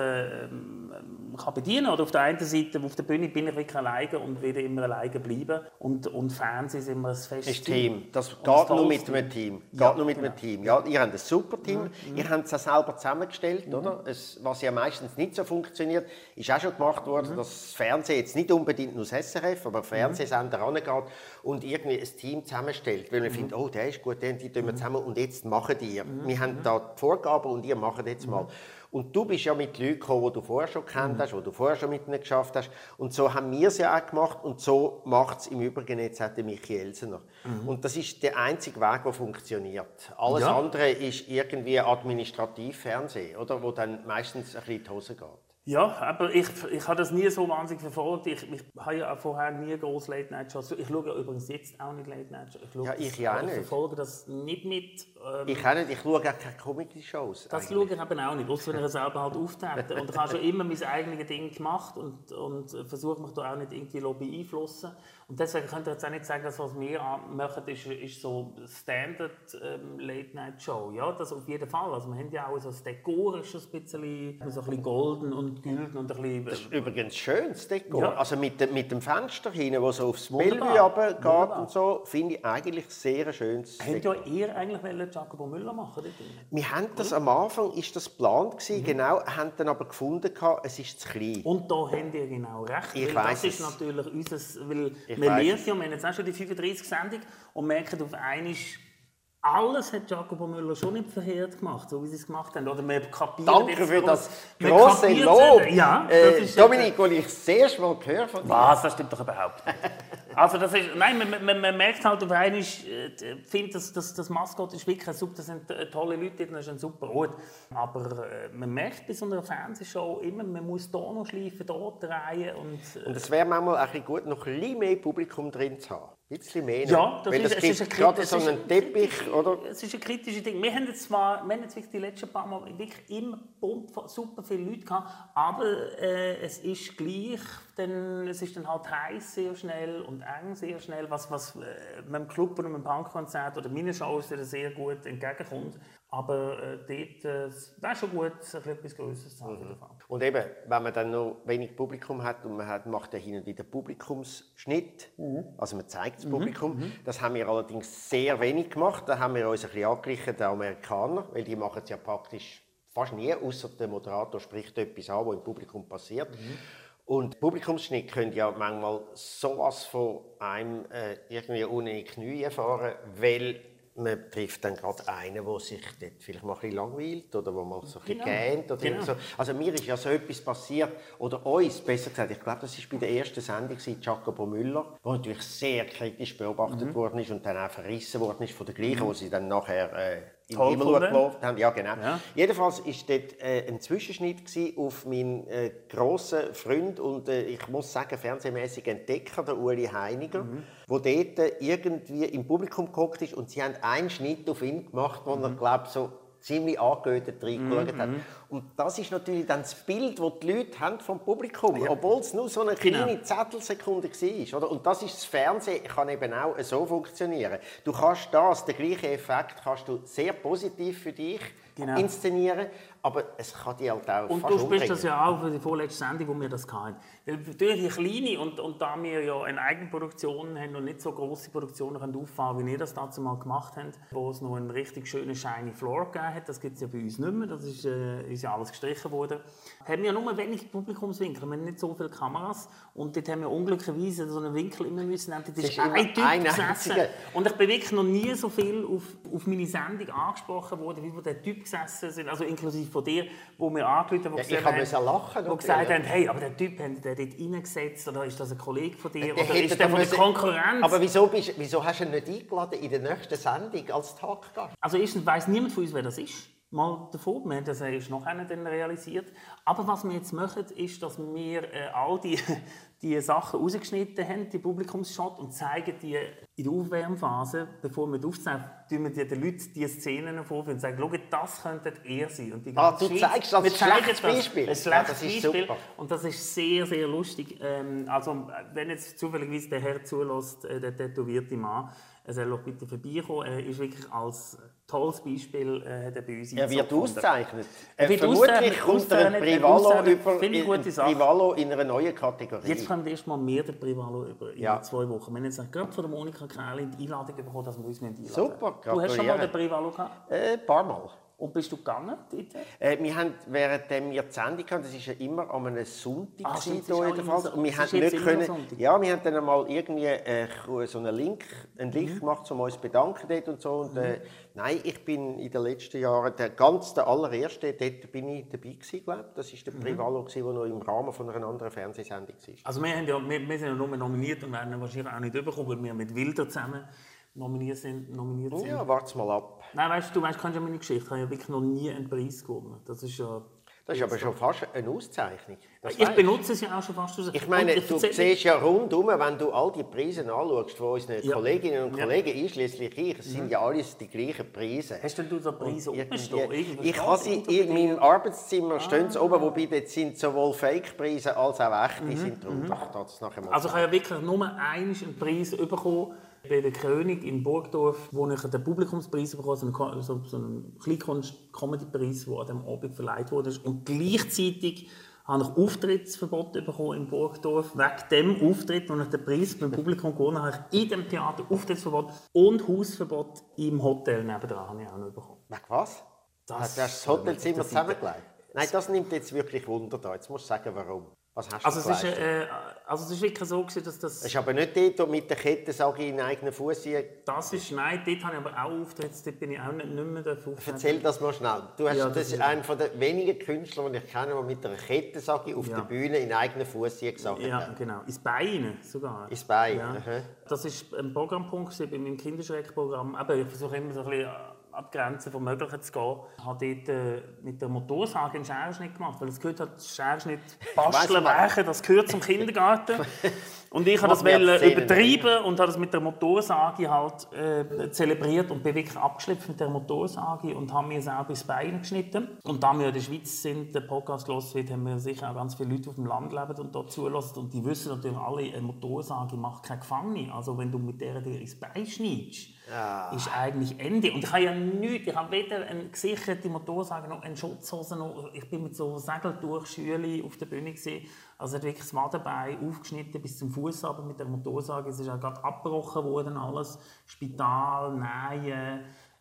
Welten ähm, kann bedienen. Oder auf der einen Seite, auf der Bühne bin ich wirklich alleine und werde immer alleine bleiben. Und, und Fernsehen ist immer ein festes Team. Das geht das nur mit einem Team. Geht ja, nur mit genau. einem Team. Ja, ihr habt ein super Team. Mhm. Ihr habt es auch selber zusammengestellt. Mhm. Oder? Es, was ja meistens nicht so funktioniert, ist auch schon gemacht worden, mhm. dass das Fernsehen jetzt nicht unbedingt nur das S R F, aber Fernsehsender mhm. rangeht und irgendwie ein Team zusammenstellt, weil man mhm. findet, oh, der ist gut, den, die tun wir zusammen und jetzt machen die. Mhm. Wir haben da die Vorgaben und ihr macht jetzt mal. Und du bist ja mit Leuten gekommen, die du vorher schon kennt hast, die du vorher schon mit ihnen geschafft hast. Und so haben wir es ja auch gemacht und so macht es im Übrigen jetzt auch der Michi Elsener. Mhm. Und das ist der einzige Weg, der funktioniert. Alles ja. andere ist irgendwie Administrativfernsehen, oder? Wo dann meistens ein bisschen in die Hose geht. Ja, aber ich, ich habe das nie so wahnsinnig verfolgt. Ich, ich habe ja auch vorher nie große Late-Night-Shows. Ich schaue übrigens jetzt auch nicht Late-Night-Shows. Ich, ja, ich ja auch nicht. Ich verfolge das nicht mit. Ähm, ich auch nicht. Ich schaue auch keine Comedy-Shows. Das eigentlich. Schaue ich eben auch nicht, außer wenn ich selber halt auftrete. Und ich habe schon immer mein eigenes Ding gemacht und, und versuche mich da auch nicht irgendwie beeinflussen. Und deswegen könnt ihr jetzt auch nicht sagen, dass was wir machen, ist, ist so Standard ähm, Late-Night-Show. Ja, das auf jeden Fall. Also wir haben ja auch so das Dekor ist ein bisschen, so ein bisschen golden und gülden und ein bisschen... Das ist übrigens schön, das Dekor. Ja. Also mit, de, mit dem Fenster hinten, das so aufs Bellevue runtergeht und so, finde ich eigentlich sehr schönes Dekor. Hättet ihr eigentlich Jacobo Müller machen dort? Wir haben das am Anfang, ist das geplant gewesen, mhm. genau, haben dann aber gefunden, es ist zu klein. Und da habt ihr genau recht, ich weil das ist es. natürlich unser... Weil ich wir lernen ja, wir haben jetzt auch schon die fünfunddreissig Sendung und merken auf einmal, alles hat Jacobo Müller schon nicht verkehrt gemacht, so wie sie es gemacht haben. Oder wir kapieren Danke jetzt für das grosse Lob. Ja, äh, Dominik, als ich das erste Mal gehört von dir. Was? Das stimmt doch überhaupt nicht. Also das ist, nein, man, man, man merkt halt auf einmal, ich finde, das, das, das Maskott ist wirklich super, das sind tolle Leute, das ist ein super Ort. Aber äh, man merkt bei so einer Fernsehshow immer, man muss hier noch schleifen, dort drehen. Und, äh, und es wäre manchmal ein bisschen gut, noch ein bisschen mehr Publikum drin zu haben. Ein bisschen mehr. Ja, das Weil ist, es es gibt ist gerade so einen Teppich, oder? Es ist ein kritisches Ding. Wir haben jetzt zwar, wir haben jetzt wirklich die letzten paar Mal wirklich immer bunt, super viele Leute gehabt, aber äh, es ist gleich, denn es ist dann halt heiß sehr schnell und eng sehr schnell, was, was äh, mit dem Club oder mit dem Punkkonzert oder meinen Shows sehr gut entgegenkommt. Aber äh, dort äh, wäre schon gut, etwas Größeres zu haben. Mhm. Und eben, wenn man dann noch wenig Publikum hat und man hat, macht dann hin und wieder Publikumsschnitt, mhm. also man zeigt das Publikum, mhm. das haben wir allerdings sehr wenig gemacht. Da haben wir uns ein bisschen angeglichen, den Amerikaner, weil die machen es ja praktisch fast nie, außer der Moderator spricht etwas an, was im Publikum passiert. Mhm. Und Publikumsschnitt können ja manchmal sowas von einem äh, irgendwie ohne Knie fahren, weil man trifft dann gerade einen, der sich dort vielleicht mal ein bisschen langweilt oder wo man so ein bisschen Genau. gähnt. Oder Genau. so. Also mir ist ja so etwas passiert, oder uns, besser gesagt, ich glaube, das war bei der ersten Sendung, Jacobo Müller, wo natürlich sehr kritisch beobachtet mhm. worden ist und dann auch verrissen worden ist von der gleichen, mhm. wo sie dann nachher äh, in den Himmel geworfen haben. Ja, genau. Ja. Jedenfalls war dort äh, ein Zwischenschnitt auf meinen äh, grossen Freund und äh, ich muss sagen, fernsehmäßig Entdecker, der Uli Heiniger, mhm. der dort äh, irgendwie im Publikum gehockt ist und sie haben einen Schnitt auf ihn gemacht, wo mhm. er, glaube so ziemlich angeötet reingeschaut mm-hmm. hat. Und das ist natürlich dann das Bild, das die Leute haben vom Publikum, ja. obwohl es nur so eine kleine genau. Zettelsekunde war. Oder? Und das ist das Fernsehen, kann eben auch so funktionieren. Du kannst das, den gleichen Effekt, kannst du sehr positiv für dich genau. inszenieren, aber es kann dich halt auch und fast du sprichst das ja auch für die vorletzte Sendung, wo wir das hatten. Weil durch die kleine, und, und da wir ja eine Eigenproduktion haben und nicht so grosse Produktionen können auffahren, wie wir das dazu mal gemacht haben, wo es noch einen richtig schönen shiny Floor gegeben hat, das gibt es ja bei uns nicht mehr, das ist, äh, ist ja alles gestrichen worden, haben wir ja nur wenig Publikumswinkel, wir haben nicht so viele Kameras und dort haben wir unglücklicherweise so einen Winkel immer müssen nehmen, das ist ein Typ gesessen. Und ich bin wirklich noch nie so viel auf, auf meine Sendung angesprochen worden, wie wo der Typ gesessen sind, also inklusive von dir, wo wir angerufen haben, wo ja, gesagt, haben, lachen, wo gesagt haben, hey, aber der Typ, hat der dort reingesetzt, oder ist das ein Kollege von dir, der oder ist der von der Konkurrenz? Aber wieso, bist, wieso hast du ihn nicht eingeladen in der nächsten Sendung als Talkgast? Also erstens weiss niemand von uns, wer das ist. Mal davon, wir haben das erst noch einer realisiert. Aber was wir jetzt machen, ist, dass wir äh, all die, die Sachen rausgeschnitten haben, die Publikumsshot, und zeigen die in der Aufwärmphase, bevor wir aufzeichnen, tun wir den Leuten diese Szenen vorführen und sagen, schau, das könnte ihr sein. Und die ah, du Schweiz, zeigst das ein schlechtes Beispiel? Ein schlechtes ja, das ist Beispiel. Super. Und das ist sehr, sehr lustig. Ähm, also, wenn jetzt zufälligerweise der Herr zulässt, äh, der tätowierte Mann, er soll doch bitte vorbeikommen. Er ist wirklich als tolles Beispiel äh, der bei uns. Er wird ausgezeichnet. Er wird vermutlich kommt er ein Privalo über in, Privalo in einer neuen Kategorie. Jetzt kommt erst mal mehr der Privalo über in ja. zwei Wochen. Wir haben jetzt gerade von der Monika Kräli die Einladung bekommen, dass wir uns einladen. Super, du hast schon mal den Privalo gehabt? Äh, ein paar Mal. Und bist du gegangen dort? Äh, wir haben, während wir die Sendung hatten, das war ja immer an einem Sonntag, ah, stimmt, da jedenfalls, und wir haben nicht können, ja, wir haben dann einmal irgendwie äh, so einen Link, einen Link mhm. gemacht, um uns zu bedanken dort und so. Und, äh, mhm. Nein, ich bin in den letzten Jahren, der ganz der allererste, dort bin ich dabei gewesen, glaube ich. Das war der mhm. Privalo, der noch im Rahmen von einer anderen Fernsehsendung war. Also wir, haben ja, wir, wir sind ja nur nominiert und werden wahrscheinlich auch nicht bekommen, weil wir mit Wilder zusammen nominiert sind. Nominiert sind. Ja, warte mal ab. Nein, weißt du, weißt, kennst ja meine Geschichte. Ich habe ja wirklich noch nie einen Preis gewonnen. Das ist ja... Das ist aber schon fast eine Auszeichnung. Das ich benutze es ja auch schon fast. Ich meine, ich du siehst ja rundum, wenn du all die Preise anschaust, von unseren ja. Kolleginnen und Kollegen, ja. einschließlich ich, es sind mhm. ja alles die gleichen Preise. Hast denn du so Preise oben stehen? Ich habe sie in meinem Arbeitszimmer ah. stehen sie oben, wobei dort sind sowohl Fake-Preise als auch echte. Mhm. Sind drum. Mhm. Ach, das nachher mal also ich habe ja wirklich nur einmal einen Preis bekommen. Bei der König in Burgdorf, wo ich den Publikumspreis bekommen habe, so, so einen Kleinkunst-Comedy-Preis, der an diesem Abend verleiht wurde. Und gleichzeitig habe ich Auftrittsverbot bekommen in Burgdorf. Wegen dem Auftritt, wo ich den Preis beim Publikum gewonnen habe, habe ich in diesem Theater Auftrittsverbot und Hausverbot im Hotel nebenan habe ich auch noch bekommen. Wegen was? Das, hast du das Hotelzimmer zusammengelegt? Nein, das nimmt jetzt wirklich Wunder da. Jetzt musst du sagen, warum. Was hast also, es ist, äh, also es ist wirklich so, dass das... Es ist aber nicht dort mit der Kette, sage ich, in eigenen Fuß. Das ist... Nein, dort habe ich aber auch Auftritte, dort bin ich auch nicht, nicht mehr davon. Erzähl das mal schnell. Du hast, ja, das, das ist einer der wenigen Künstler, die ich kenne, der mit einer Kette, sage ich, auf ja. der Bühne in eigenen Fuß gesagt Ja, hat. Genau. Ins Bein sogar. Ins Bein, ja. Das war ein Programmpunkt bei meinem Kinderschreckprogramm. Aber ich versuche immer so ein bisschen an die Grenzen des Möglichen zu gehen. Ich habe dort äh, mit der Motorsäge einen Scherenschnitt gemacht, weil es gehört hat, Scherenschnitt basteln, werken, das gehört zum Kindergarten. Und ich habe das übertrieben und habe das mit der Motorsage halt äh, zelebriert und bin wirklich abgeschleppt mit der Motorsage und habe mir selber ins Bein geschnitten. Und da wir in der Schweiz sind, der Podcast gehört wird, haben wir sicher auch ganz viele Leute, die auf dem Land leben und dort zulassen. Und die wissen natürlich alle, eine Motorsage macht keine Gefangene. Also wenn du mit der dir ins Bein schneidest, ja. ist eigentlich Ende. Und ich habe ja nichts, ich habe weder eine gesicherte Motorsage noch eine Schutzhose. Noch. Ich bin mit so Segeltuchschülen auf der Bühne gewesen. Also hat wirklich das Wadenbein aufgeschnitten bis zum Fuß, aber mit der Motorsage. Es ist ja gerade abgebrochen worden alles. Spital, Nähen,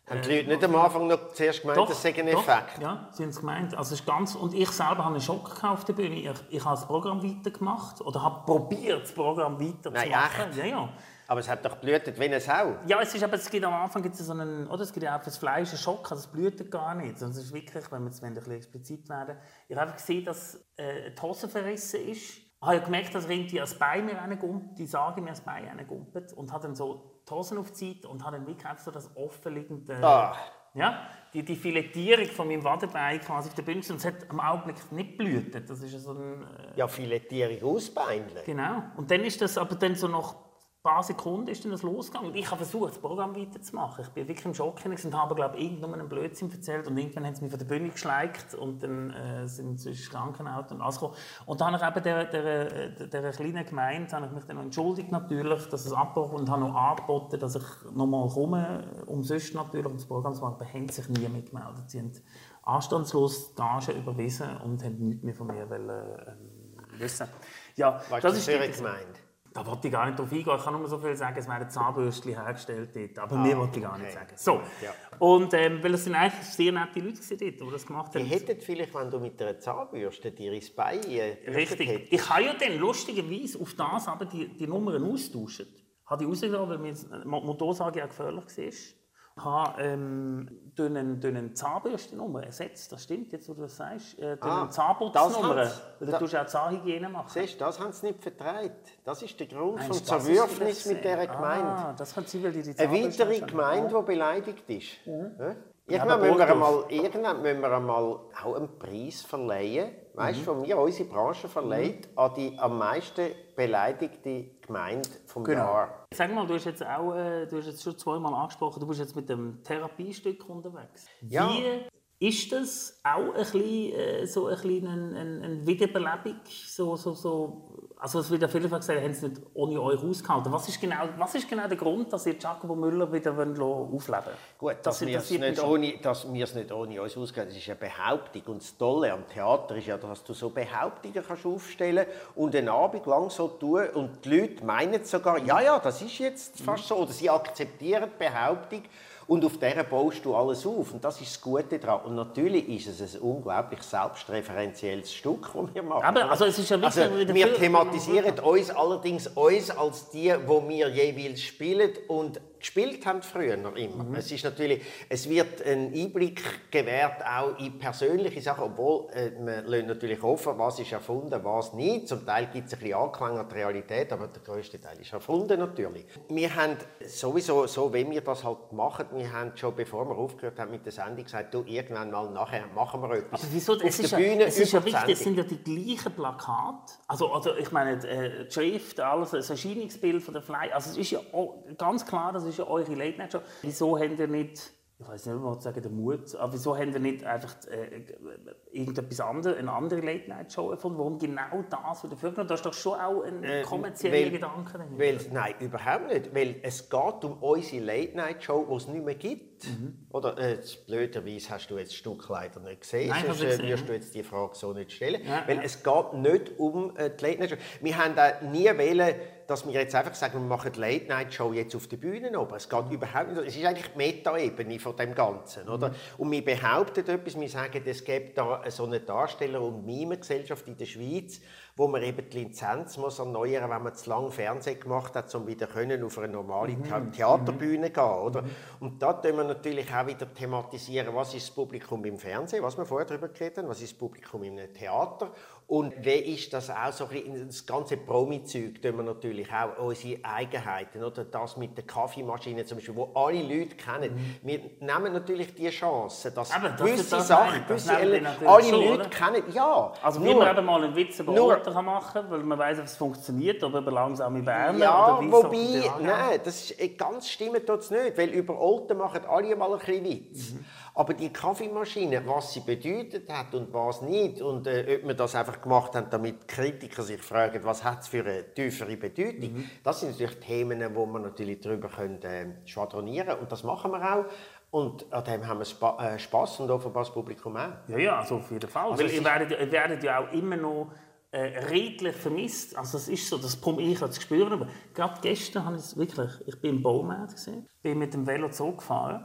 Haben die Leute nicht am Anfang noch zuerst gemeint, Doch, das sei ein doch, Effekt? ja, sie haben es gemeint. Also es ist ganz, und ich selber habe einen Schock gehabt auf der Bühne. Ich, ich habe das Programm weitergemacht oder habe probiert, das Programm weiterzumachen. Nein, echt? Ja, ja. Aber es hat doch geblutet wie eine Sau. Ja, es ist aber, es gibt am Anfang gibt es so einen, oder es gibt ja auch für das Fleisch einen Schock, also es blutet gar nicht. Also es ist wirklich, wenn wir jetzt ein bisschen explizit werden, ich habe einfach gesehen, dass äh, die Hose verrissen ist. Ich habe gemerkt, dass er irgendwie ans Bein mir reingumpt, die Sage mir ans Bein reingumpelt und hat dann so die Hosen auf die Seite und hat dann wirklich einfach so das offenliegende, Ah. ja, die, die Filettierung von meinem Wadenbein quasi auf der Bühne und es hat am Augenblick nicht blutet. Das ist ja so ein... Äh, Ja, Filettierung ausbeineln. Genau. Und dann ist das aber dann so nach ein paar Sekunden ist dann das losgegangen. Und ich habe versucht, das Programm weiterzumachen. Ich bin wirklich im Schock und habe, glaube ich, irgendeinen Blödsinn erzählt. Und irgendwann haben sie mich von der Bühne geschleicht und dann äh, sind sie ins Krankenauto und alles gekommen. Und dann habe ich eben der, der, der, der kleinen Gemeinde habe ich mich dann noch entschuldigt, natürlich, dass es abgebrochen und habe noch angeboten, dass ich noch mal komme, umsonst natürlich, um das Programm zu machen. Aber haben sich nie mitgemeldet. Sie haben anstandslos die Gage überwiesen und haben nichts mehr von mir wollen, äh, wissen. Ja, Was das ist ist das gemeint? Da wollte ich gar nicht drauf eingehen. Ich kann nur so viel sagen, es werden Zahnbürstchen hergestellt dort. Aber Ah, mehr wollte ich gar okay. nicht sagen. So. Ja. Und ähm, weil es sind eigentlich sehr nette Leute dort, die das gemacht Die haben. hätten vielleicht, wenn du mit einer Zahnbürste dir ins Bein gebürstet Richtig. hättest. Ich habe ja dann lustigerweise auf das aber die, die Nummern austauscht. Habe ich rausgenommen, weil mir die Motorsage ja gefährlich war. Ich habe ähm, durch eine, durch eine Zahnbürstennummer ersetzt. Das stimmt, jetzt wo du das sagst. Äh, durch Ah, eine Zahnputznummer. das Weil hat's- du tust auch Zahnhygiene machen. Siehst du, das haben sie nicht vertreibt. Das ist der Grund Meinst vom du, das ist Zerwürfnis vielleicht mit dieser gesehen? Gemeinde. Ah, das kann sein, weil die die Eine Zahnbürste weitere haben. Gemeinde, die beleidigt ist. Ja? Ja, Irgendwann, aber müssen wir Burgdorf. einmal, irgendwann müssen wir einmal auch einen Preis verleihen, weißt, Mhm. von mir, unsere Branche verleiht, an die am meisten beleidigte Gemeinde vom Genau. Jahr. Sag mal, du hast jetzt auch, äh, du hast jetzt schon zweimal angesprochen, du bist jetzt mit dem Therapiestück unterwegs. Ja. Wie ist das auch ein bisschen, äh, so ein bisschen ein, ein, ein Wiederbelebung? So, so, so, also es wird ja viele gesagt, haben sie nicht ohne euch ausgehalten. Was ist genau, was ist genau der Grund, dass ihr Jacobo Müller wieder aufleben wollt? Gut, dass wir es nicht, ohne, dass wir es nicht ohne uns ausgehen, das ist eine Behauptung. Und das Tolle am Theater ist ja, dass du so Behauptungen kannst aufstellen und einen Abend lang so tun und die Leute meinen sogar, ja, ja, das ist jetzt fast so. Oder sie akzeptieren die Behauptung und auf dieser baust du alles auf. Und das ist das Gute daran. Und natürlich ist es ein unglaublich selbstreferenzielles Stück, das wir machen. Aber also es ist ja wichtig, Also, wieder wir für- thematisieren uns allerdings uns als die, wo wir jeweils spielen und gespielt haben früher immer. Mhm. Es ist natürlich, es wird ein Einblick gewährt auch in persönliche Sachen, obwohl äh, wir lassen natürlich offen, was ist erfunden, was nicht. Zum Teil gibt es ein bisschen Anklang an die Realität, aber der grösste Teil ist erfunden natürlich. Wir haben sowieso, so wie wir das halt machen, wir haben schon, bevor wir aufgehört haben mit der Sendung, gesagt, du, irgendwann mal nachher machen wir etwas. Aber wieso? Auf Es ist, der ja, Bühne es ist ja über die wichtig, es sind Sendung. ja die gleichen Plakate. Also, also ich meine, die, äh, die Schrift, alles, das Erscheinungsbild von der Fly. Also es ist ja auch ganz klar, das ist ja eure Late-Night-Show. Wieso habt ihr nicht, ich weiß nicht, was sagen, den Mut, aber wieso habt ihr nicht einfach äh, irgendetwas anderes, eine andere Late-Night-Show erfunden, warum genau das wieder vorgenommen? Da ist doch schon auch ein Äh, kommerzieller weil- Gedanke dahinter. Weil, nein, überhaupt nicht. Weil es geht um unsere Late-Night-Show, die es nicht mehr gibt. Mhm. Oder äh, blöderweise hast du jetzt das Stück leider nicht gesehen, Nein, ich sonst habe es äh, gesehen. wirst du jetzt die Frage so nicht stellen. Ja, weil ja. es geht nicht um äh, die Late-Night-Show. Wir haben auch nie wollen, dass wir jetzt einfach sagen, wir machen die Late-Night-Show jetzt auf der Bühne oben. Es geht überhaupt nicht. Es ist eigentlich die Meta-Ebene von dem Ganzen. Oder? Und wir behaupten etwas, wir sagen, es gibt da so eine Darsteller- und Mimengesellschaft in der Schweiz, wo man eben die Lizenz muss erneuern, wenn man zu lange Fernsehen gemacht hat, um wieder können auf eine normale The- Theaterbühne gehen, oder? Und da tun wir natürlich auch wieder thematisieren, was ist das Publikum im Fernsehen, was wir vorher darüber geredet haben, was ist das Publikum im Theater und wie ist das auch so ein bisschen, das ganze Promi-Zeug, tun wir natürlich auch unsere Eigenheiten, oder? Das mit der Kaffeemaschine zum Beispiel, wo alle Leute kennen. Wir nehmen natürlich die Chance, dass Aber das- gewisse das Sachen, meine ich, das gewisse nehmen wir Ele- natürlich alle schon, Leute oder? kennen, ja. Also wie nur- man eben mal einen Witz über nur- Alter kann machen kann, weil man weiss, ob es funktioniert, oder über langsame Berner Ja, oder wie wobei, nein, das ist, äh, ganz stimmt tut's nicht, weil über Olten machen alle mal ein bisschen Witz. Mhm. Aber die Kaffeemaschine, was sie bedeutet hat und was nicht, und äh, ob wir das einfach gemacht haben, damit Kritiker sich fragen, was hat es für eine tiefere Bedeutung, Mhm. das sind natürlich Themen, wo man natürlich darüber können, äh, schwadronieren und das machen wir auch. Und an dem haben wir Spa äh, Spass und offenbar das Publikum auch. Ja, ja, also auf jeden Fall. Also Weil es ihr ist- werdet, ihr werdet ja auch immer noch äh, redlich vermisst. Also das ist so, das komme ich zu spüren. Aber gerade gestern habe ich es wirklich, ich bin im Baumarkt gesehen, bin mit dem Velo zurückgefahren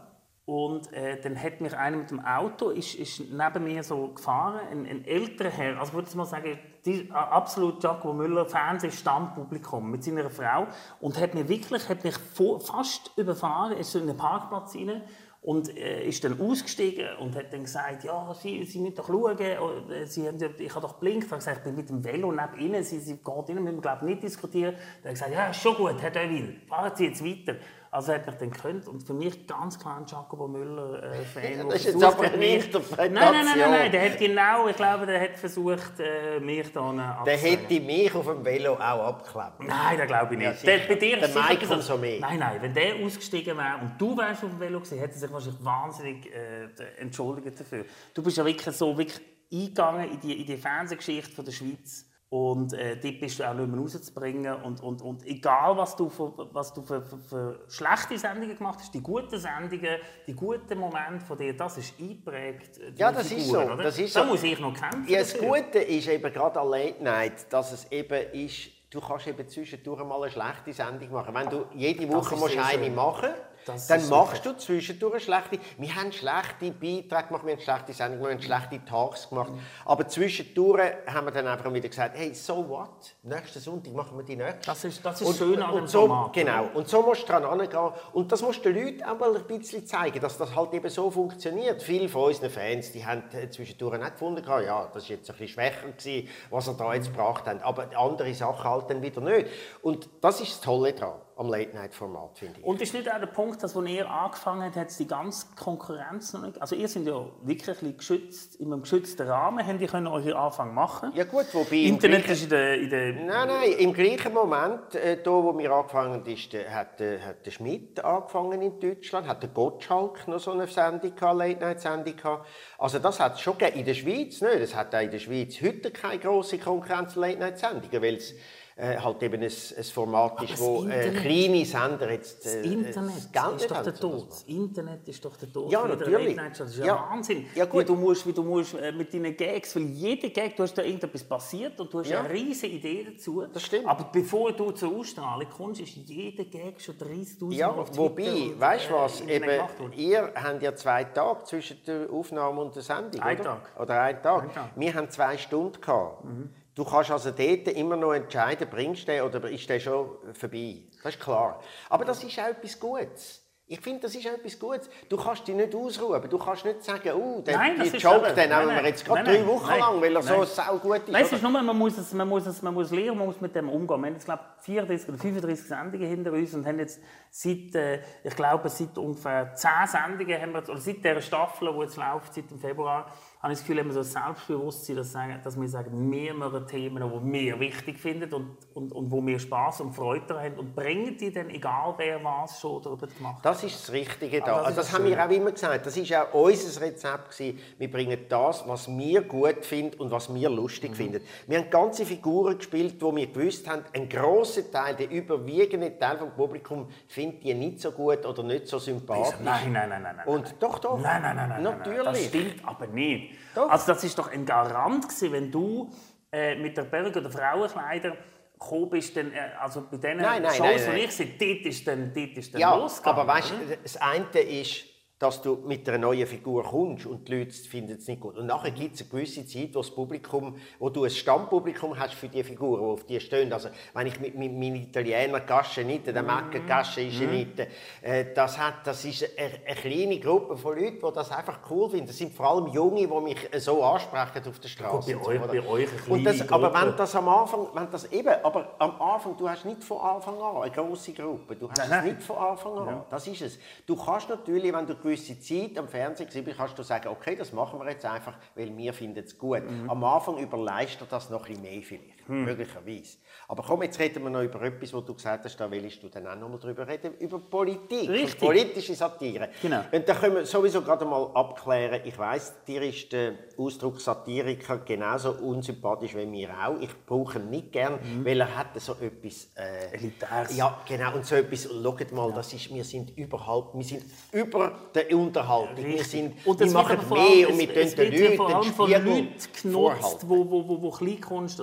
Und äh, dann hat mich einer mit dem Auto ist, ist neben mir so gefahren, ein, ein älterer Herr, also würde ich mal sagen, die, äh, absolut Giacomo Müller, Fernsehstammpublikum mit seiner Frau, und hat mich wirklich, hat mich vor, fast überfahren, ist so in den Parkplatz rein und äh, ist dann ausgestiegen und hat dann gesagt, ja, Sie, Sie müssen doch schauen, Sie haben, ich habe doch geblinkt, ich habe gesagt, ich bin mit dem Velo neben Ihnen, Sie, Sie geht Ihnen, müssen wir glaube nicht diskutieren. Dann hat er gesagt, ja, ist schon gut, Herr Deville, fahren Sie jetzt weiter. Also hat mich dann gekannt und für mich ganz klar ein Giacomo Müller-Fan. Äh, das ist jetzt aber eine Interpretation. Nein, nein, nein, nein, nein, der hat genau, ich glaube, der hat versucht, äh, mich da abzusagen. Der hätte mich auf dem Velo auch abgeklebt. Nein, das glaube ich nicht. Ja, der, bei dir der ist Michael sicher so mehr. Nein, nein, wenn der ausgestiegen wäre und du wärst auf dem Velo gewesen, hätte er sich wahrscheinlich wahnsinnig äh, entschuldigt dafür. Du bist ja wirklich so wirklich eingegangen in die, in die Fernsehgeschichte von der Schweiz. Und äh, dort bist du auch nicht mehr rauszubringen. Und, und, und egal, was du, für, was du für, für, für schlechte Sendungen gemacht hast, die guten Sendungen, die guten Momente von dir, das ist eingeprägt. Ja, das ist so. Oder? Das ist da so. muss ich noch kämpfen. Ja, das dafür. Gute ist eben gerade an Late Night, dass es eben ist, du kannst eben zwischendurch mal eine schlechte Sendung machen. Wenn du jede Woche musst eine schön. machen Das dann ist machst super. du zwischendurch eine schlechte. Wir haben schlechte Beiträge gemacht, wir haben schlechte Sendungen, wir haben schlechte Talks gemacht. Aber zwischendurch haben wir dann einfach wieder gesagt, hey, so what? Nächsten Sonntag machen wir die nächste. Das ist, das ist Und, schön an und dem so, Format. genau. Und so musst du dran herangehen. Und das musst du den Leuten auch mal ein bisschen zeigen, dass das halt eben so funktioniert. Viele von unseren Fans, die haben zwischendurch nicht gefunden, ja, das war jetzt ein bisschen schwächer gewesen, was er da jetzt gebracht hat. Aber andere Sachen halt dann wieder nicht. Und das ist das Tolle daran, am Late-Night-Format, finde ich. Und ist nicht auch der Punkt, dass, als ihr angefangen habt, hat es die ganze Konkurrenz noch nicht... Also ihr seid ja wirklich ein bisschen geschützt, in einem geschützten Rahmen, habt ihr können euren Anfang machen. Ja gut, wobei... Internet ist in der... In der Nein, nein, im gleichen Moment, äh, da, wo wir angefangen haben, ist, äh, hat, äh, hat der Schmidt angefangen in Deutschland, hat der Gottschalk noch so eine Sendung gehabt, Late-Night-Sendung gehabt. Also das hat es schon gegeben. In der Schweiz nicht. Es hat auch in der Schweiz heute keine grosse Konkurrenz Late-Night-Sendungen, weil es äh, halt eben ein, ein Format ist, wo äh, kleine Sender jetzt äh, das Internet das ist doch haben, der Tod. Das Internet ist doch der Tod. Ja, von der natürlich. Late-Night-Show. Das ist ja, Ja. Wahnsinn. Ja, gut. Wie du musst, wie du musst äh, mit deinen Gags, weil jeder Gag, du hast da irgendetwas passiert und du hast Ja. eine riesige Idee dazu. Das stimmt. Aber bevor du zur Ausstrahlung kommst, ist jeder Gag schon dreißigtausend Ja, Mal auf wobei, Twitter und, weißt du äh, was, Internet eben, gemacht worden. ihr habt ja zwei Tage zwischen der Aufnahme und der Sendung, Ein oder? Tag. Oder einen Tag. Ein Tag. Wir haben zwei Stunden gehabt. Du kannst also dort immer noch entscheiden, bringst du den oder ist der schon vorbei. Das ist klar. Aber das ist auch etwas Gutes. Ich finde, das ist auch etwas Gutes. Du kannst dich nicht ausruhen. Du kannst nicht sagen, oh, den, Nein, das die ist Joke, eben- den nehmen nein, wir jetzt gerade nein, drei nein, Wochen nein, lang, weil er so nein. saugut ist. Nein, es oder? ist nur, man muss, es, man, muss es, man muss lernen, man muss mit dem umgehen. Wir haben jetzt, glaube ich, vierunddreißig oder fünfunddreißig Sendungen hinter uns und haben jetzt seit, äh, ich glaube, seit ungefähr zehn Sendungen, haben wir, oder seit dieser Staffel, die jetzt läuft, seit dem Februar, habe ich das Gefühl, haben wir so ein Selbstbewusstsein, dass, sagen, dass wir sagen, wir machen Themen, die wir wichtig finden und, und, und wo wir Spass und Freude daran haben und bringen die dann, egal wer was schon darüber gemacht hat. Das ist das Richtige da. Ah, das Also ist das das haben wir Schöne. auch immer gesagt. Das war auch unser Rezept gewesen. Wir bringen das, was wir gut finden und was wir lustig Mhm. finden. Wir haben ganze Figuren gespielt, wo wir gewusst haben, ein grosser Teil, der überwiegende Teil vom Publikum findet die nicht so gut oder nicht so sympathisch. Nein, nein, nein, nein, nein. Und doch, doch. Nein, nein, nein, nein. Natürlich. Nein, das stimmt aber nicht. Doch. Also das ist doch ein Garant gewesen, wenn du äh, mit der Berg- oder Frauenkleider gekommen bist, dann, äh, also bei diesen Nein, nein, Shows, nein, die nein. ich sehe, dort ist dann, dort ist dann Ja, losgegangen. aber weißt oder? du, das eine ist, dass du mit einer neuen Figur kommst und die Leute finden es nicht gut. Und nachher gibt es eine gewisse Zeit, wo, das Publikum, wo du ein Stammpublikum hast für die Figuren, die auf die stehen. Also, wenn ich mit, mit meinem Italiener Gasche nicht, der Macke Gasche ist nicht, äh, das, hat, das ist eine, eine kleine Gruppe von Leuten, die das einfach cool finden. Das sind vor allem Junge, die mich so ansprechen auf der Straße. Gut, bei euch- bei euch eine und das, kleine aber Gruppe. wenn das am Anfang, wenn das eben, aber am Anfang, du hast nicht von Anfang an eine grosse Gruppe. Du hast es Nein. nicht von Anfang an. Ja. Das ist es. Du kannst natürlich, wenn du eine gewisse Zeit am Fernsehen bist, kannst du sagen, okay, das machen wir jetzt einfach, weil wir finden es gut. Mhm. Am Anfang überleistet das noch ein bisschen mehr vielleicht, Mhm. möglicherweise. Aber komm, jetzt reden wir noch über etwas, was du gesagt hast, da willst du dann auch noch mal drüber reden, über Politik, Richtig. politische Satire. Genau. Und da können wir sowieso gerade mal abklären, ich weiss, dir ist der Ausdruck Satiriker genauso unsympathisch wie mir auch. Ich brauche ihn nicht gern, Mhm. weil er hat so etwas... Äh, Elitäres. Ja, genau. Und so etwas, schaut mal, das ist, wir sind überhaupt, wir sind über der Unterhaltung. Wir, Richtig. sind, Und wir es wird machen aber vor mehr allem- und wir es- tun es den wird ja Leuten vor den allem von Spiegel Leuten genutzt, vorhalten. wo, wo, wo, wo Kleinkunst oder, oder,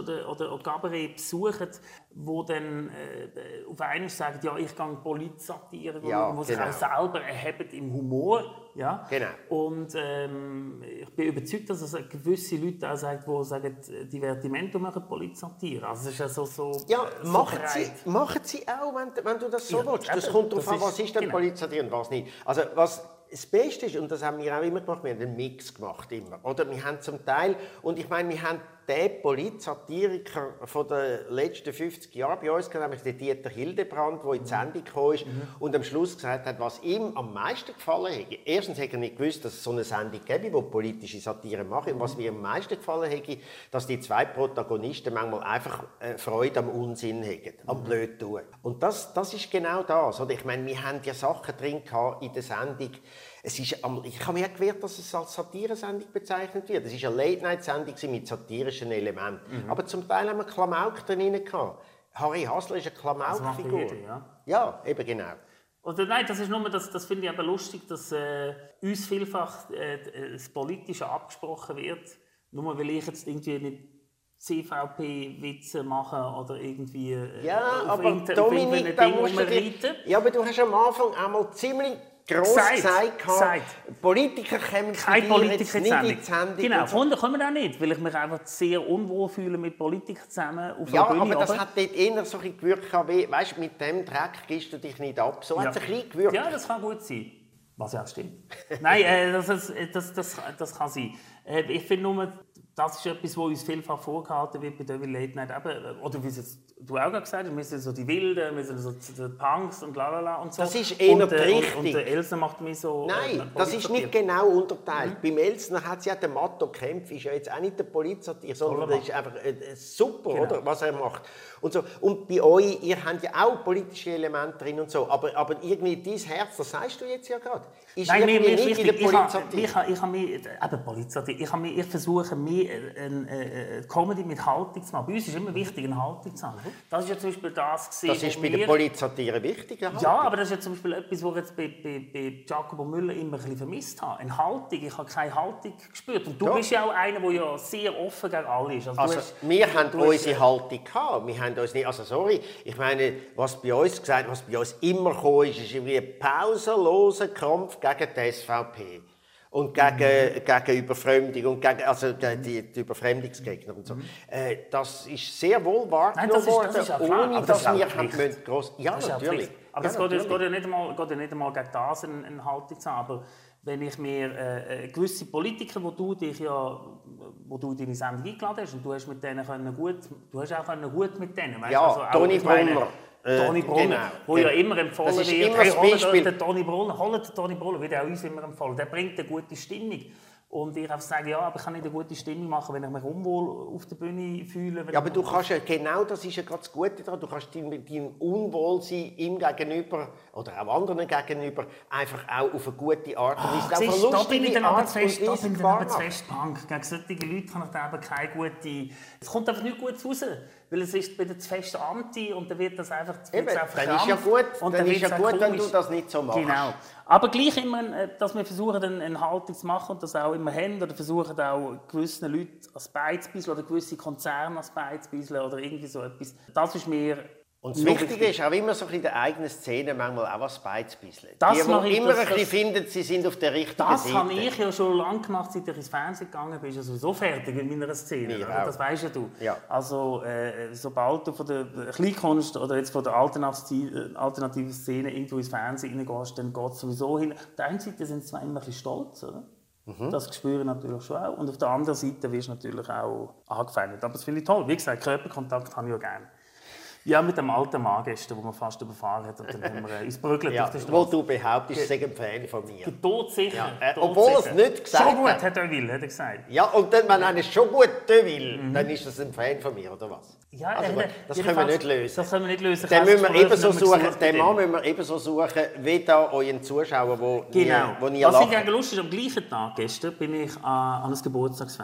oder Cabaret besuchen, wo dann äh, auf einmal sagen, ja, ich gehe Polizsatire, ja, wo genau. sich auch selber erheben im Humor. Ja? Genau. Und ähm, ich bin überzeugt, dass es gewisse Leute auch sagen, die sagen, Divertimento machen Polizsatire. Also es ist ja so, so Ja, so machen, breit. sie, machen sie auch, wenn, wenn du das so Ja, willst. Das eben, kommt darauf das an, was ist- ist denn genau. Polizsatire und was nicht. Also was das Beste ist, und das haben wir auch immer gemacht, wir haben einen Mix gemacht immer. Oder wir haben zum Teil, und ich meine, wir haben den Polizsatiriker von den letzten fünfzig Jahren bei uns, nämlich den Dieter Hildebrand, der in die Sendung gekommen ist mhm. und am Schluss gesagt hat, was ihm am meisten gefallen hätte. Erstens hätte er nicht gewusst, dass es so eine Sendung gäbe, die politische Satire machen. Und was mir am meisten gefallen hätte, dass die zwei Protagonisten manchmal einfach äh, Freude am Unsinn hätten, am Blödtun. Und das, das ist genau das. Oder? Ich meine, wir haben ja Sachen drin gehabt in der Sendung. Es ist, ich habe mir auch gewehrt, dass es als Satiresendung bezeichnet wird. Es war eine Late-Night-Sendung mit satirischen Elementen. Mhm. Aber zum Teil haben wir Klamauk drin gehabt. Harry Hassler ist eine Klamauk-Figur. Also ja. Ja, eben genau. Oder nein, das ist nur, das, das finde ich aber lustig, dass äh, uns vielfach äh, das Politische abgesprochen wird, nur weil ich jetzt irgendwie nicht C V P-Witze mache oder irgendwie äh, ja, auf aber Inter- Dominik, da musst du dir, reiten. ja, aber du hast am Anfang einmal ziemlich gross Gesagt, gesagt, gesagt. Politiker kommen Keine zu dir jetzt Politiker nicht in die Sendung. Genau, und so. Kunden kommen auch nicht, weil ich mich einfach sehr unwohl fühle mit Politikern zusammen auf Ja, der Bühne. aber das hat dort eher so ein bisschen gewirkt, wie, weißt, mit dem Dreck gibst du dich nicht ab. So ja. hat es ein bisschen gewirkt. Ja, das kann gut sein. Was ja auch stimmt. Nein, äh, das, das, das, das, das kann sein. Äh, ich finde nur, das ist etwas, was uns vielfach vorgehalten wird bei Devil Late Night. Eben, oder wie es du auch gerade gesagt hast, wir sind so die Wilden, wir sind so die Punks und lalala und so. Das ist eher und, äh, richtig. Und, und der Elsner macht mich so... Nein, äh, das ist nicht genau unterteilt. Mhm. Beim Elsner hat es ja der Matto Kempf, ist ja jetzt auch nicht der Polizsatire, sondern das ist einfach äh, super, Genau. oder, was er macht. Und, so. Und bei euch, ihr habt ja auch politische Elemente drin und so, aber, aber irgendwie dein Herz, das sagst du jetzt ja gerade, ist Nein, mir, irgendwie mir nicht ist in der wichtig, ich habe, Polizsatire. ich habe, ich habe mich, eben Polizsatire, ich, habe mich, ich versuche mehr eine, eine Comedy mit Haltung zu machen. Bei uns ist immer wichtig, eine Haltung zu haben. Das ist ja zum Beispiel das gewesen, Das ist wo bei wir, der Polizsatire wichtig. eine Ja, Haltung. aber das ist ja zum Beispiel etwas, was ich jetzt bei, bei, bei Giacomo Müller immer ein bisschen vermisst habe. Eine Haltung, ich habe keine Haltung gespürt. Und du Ja. bist ja auch einer, der ja sehr offen gegen alle ist. Also, du Also, hast, wir haben du hast, unsere äh, Haltung gehabt. Wir haben uns nicht, also sorry, ich meine, was bei uns gesagt, was bei uns immer gekommen ist, ist irgendwie ein pausenloser Kampf gegen die S V P. Und gegen, mhm. gegen Überfremdung und gegen also die, die Überfremdungsgegner und so. Mhm. Äh, das ist sehr wohl wahrgenommen Nein, das ist- worden, das ist ja klar, ohne aber das dass ist auch wir eine haben Pflicht. müssen gross. Ja, Das ist auch natürlich. Pflicht. Aber ja, es geht, es natürlich. geht ja nicht einmal, geht ja nicht einmal gegen das eine, eine Haltung zu haben. Aber wenn ich mir äh, gewisse Politiker, wo du dich ja, wo du in deine Sendung eingeladen hast, und du hast mit denen können gut, du hast auch können gut mit denen. Weißt? Ja, also auch, Toni ich meine, Brunner. Äh, Toni Brunner, genau, wo genau. ja immer empfohlen Das ist wird, immer hey, das holt Beispiel. den Toni Brunner, holt den Toni Brunner, wird auch uns immer empfohlen. Der bringt eine gute Stimmung. Und ich einfach sagen, ja, aber ich kann nicht eine gute Stimmung machen, wenn ich mich unwohl auf der Bühne fühle. Wenn Ja, aber ich- du kannst ja, genau das ist ja gerade das Gute daran, du kannst dein, dein Unwohlsein ihm gegenüber oder auch anderen gegenüber einfach auch auf eine gute Art und Weise, Ah, auf siehst, eine da bin ich lustige dann aber Art zu und fest, da Weise bin ich dann aber gewahr zu machen. fest Punk. Gegen solche Leute kann ich da eben keine gute... Es kommt einfach nicht gut raus, weil es ist wieder zu fest Anti und dann wird das einfach zu Eben, auch dann ist ja verkrampft gut, und dann ist wird's ja auch gut, wenn komisch. du das nicht so machst. Genau. Aber gleich immer, äh, dass wir versuchen, eine eine Haltung zu machen und das auch immer haben oder versuchen auch gewissen Leuten als Beizbüssel oder gewisse Konzerne als Beizbüssel oder irgendwie so etwas. Das ist mir... Und das noch Wichtige ist auch immer so in der eigenen Szene manchmal auch was beizbüsseln. Das Die, mache die ich, immer das- ein bisschen das- finden, sie sind auf der richtigen Das Seite. habe ich ja schon lange gemacht, seit ich ins Fernsehen gegangen bin. Also so fertig in meiner Szene. Wir Oder? auch. Das weißt ja du. Ja. Also, äh, sobald du von der Kleinkunst oder jetzt von der alternativen alternativen Szene irgendwo ins Fernsehen reingehst, dann geht es sowieso hin. Auf der einen Seite sind sie zwar immer ein bisschen stolz, oder? Mhm. Das spüre ich natürlich schon auch. Und auf der anderen Seite wirst du natürlich auch angefeindet. Aber das finde ich toll. Wie gesagt, Körperkontakt habe ich ja gerne. Ja, mit dem alten Mann gestern, den man fast überfahren hat. Und dann haben wir uns prügelt Ja, auf der wo Straße. du behauptest, sei ein Fan von mir. Todsicher. Ja, äh, todsicher. obwohl er es nicht gesagt Schon gut, hat. hat er will, hat er gesagt. Ja, und dann, wenn einer schon gut will, dann ist das ein Fan von mir, oder was? Ja, Also er- gut, er- das jedenfalls- können wir nicht lösen. Das können wir nicht lösen. Den, müssen wir Käsegeschwür ebenso haben wir suchen, gesucht den bei Mann dem. müssen wir ebenso suchen, wie da euren Zuschauer, wo Genau. nie, wo nie Was ich lachen. eigentlich lustig ist, am gleichen Tag gestern bin ich an, an ein Geburtstagsfest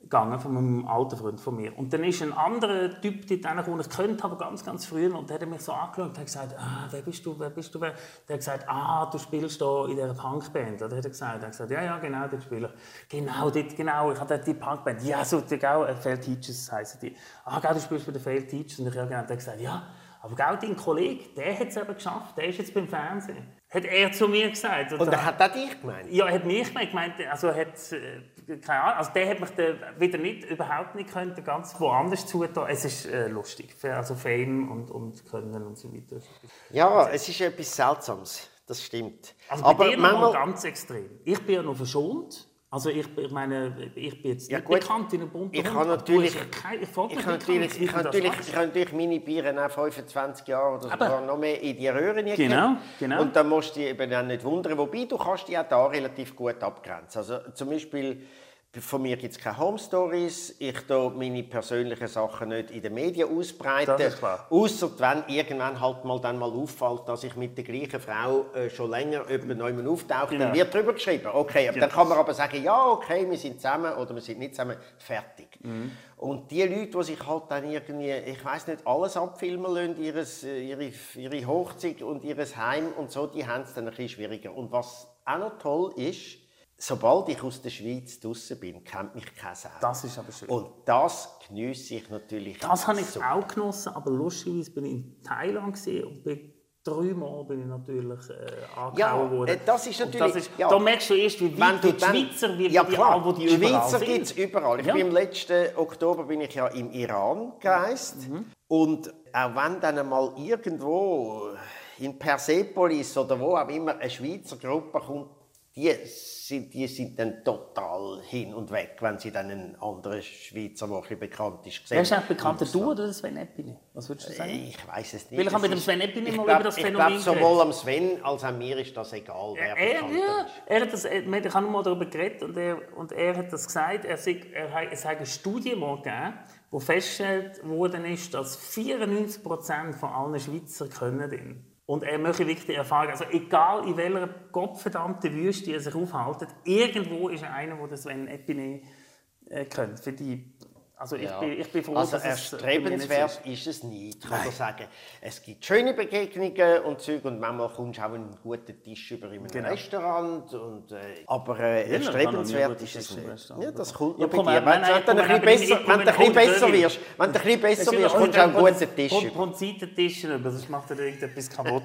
gegangen, von einem alten Freund von mir. Und dann ist ein anderer Typ dort hingekommen, ich kannte aber ganz, ganz früh, und der hat mich so angeschaut und hat gesagt, ah, wer bist du, wer bist du, wer? Der hat gesagt, ah, du spielst da in dieser Punkband. Oder hat er gesagt, er hat gesagt, ja, ja, genau, dort spiele ich. Genau, dort, genau, ich habe die Punkband. Ja, so, genau, Failed Teachers heissen die. Ah, genau, du spielst bei den Failed Teachers. Und ich habe genau, gesagt, ja, aber genau dein Kollege, der hat es eben geschafft, der ist jetzt beim Fernsehen. Hat er zu mir gesagt. Und er hat auch dich gemeint? Ja, er hat mich gemeint. Also, hat, äh, keine Ahnung, also der hat mich dann wieder nicht, überhaupt nicht können, ganz woanders zutun. Es ist äh, lustig, also Fame und, und Können und so weiter. Ja, es ist etwas Seltsames, das stimmt. Also bei aber dir manchmal ganz extrem. Ich bin ja noch verschont. Also ich, ich meine, ich bin jetzt ja, nicht gut. bekannt in einem bunten Ich kann natürlich, ja kein, ich ich ich kann natürlich, ich kann natürlich, ich kann natürlich meine Bieren auch fünfundzwanzig Jahre oder sogar noch mehr in die Röhren geben. Genau, genau. Und dann musst du dich eben dann nicht wundern. Wobei, du kannst dich auch da relativ gut abgrenzen. Also zum Beispiel, von mir gibt es keine Home Stories. Ich tue meine persönlichen Sachen nicht in den Medien ausbreiten. Das ist klar. Ausser wenn irgendwann halt mal, dann mal auffällt, dass ich mit der gleichen Frau äh, schon länger jemand auftauche, Genau. dann wird darüber geschrieben. Okay, aber Genau. dann kann man aber sagen, ja, okay, wir sind zusammen oder wir sind nicht zusammen, fertig. Mhm. Und die Leute, die sich halt dann irgendwie, ich weiss nicht, alles abfilmen lassen, ihres, ihre, ihre Hochzeit und ihr Heim und so, die haben es dann ein bisschen schwieriger. Und was auch noch toll ist, sobald ich aus der Schweiz draussen bin, kennt mich kein Sau. Das ist aber schön. Und das geniesse ich natürlich. Das habe ich so. auch genossen, aber lustigerweise bin ich in Thailand gesehen und bin dreimal bin ich natürlich äh, angehauen Ja, worden. äh, das ist natürlich... Das ist, ja. Da merkst du erst, wie weit die Schweizer, wie, ja, wie die, klar, wo die die überall Schweizer sind. gibt es überall. Ich Ja. bin im letzten Oktober bin ich ja im Iran gereist. Mhm. Und auch wenn dann einmal irgendwo in Persepolis oder wo auch immer eine Schweizer Gruppe kommt, die sind, die sind dann total hin und weg, wenn sie dann einen anderen Schweizer, der ein bisschen bekannt ist, sehen. Wer ist eigentlich bekannter, du oder Sven Epine? Was würdest du sagen? Ich weiß es nicht. Weil ich habe mit dem ist- Sven Epine ich mal glaub- über das Ich Phänomen glaube, sowohl am Sven als auch mir ist das egal, wer Er, bekannt ja, ist. er hat das, er- ich habe mal darüber geredet und er, und er hat das gesagt, er, sei- er, hat- es hat eine Studie mal gegeben, wo festgestellt worden ist, dass vierundneunzig Prozent von allen Schweizer können den. Und er möchte wirklich die Erfahrung, also egal in welcher gottverdammten Wüste er sich aufhält, irgendwo ist einer, der das Sven Epine äh, kennt. Für die, also ich, Ja. bin, ich bin froh, Also dass es erstrebenswert ist es nicht. Ich kann dir sagen, es gibt schöne Begegnungen und Zeug und manchmal kommst du auch einen guten Tisch über in einem Genau. Restaurant. Und, äh, aber äh, Ja, erstrebenswert kann ist noch es nie einen guten nicht. Tisch im Ja, das kommt Ja, noch bei komm, dir. nein, Wenn nein, du dann ein komm, bisschen ich besser, bin- wenn du ein ich bisschen bin- besser ich- wirst, wenn du ein bisschen besser wirst, kommst du auch einen guten Tisch über. Von Seitentischen über, sonst macht er irgendetwas kaputt.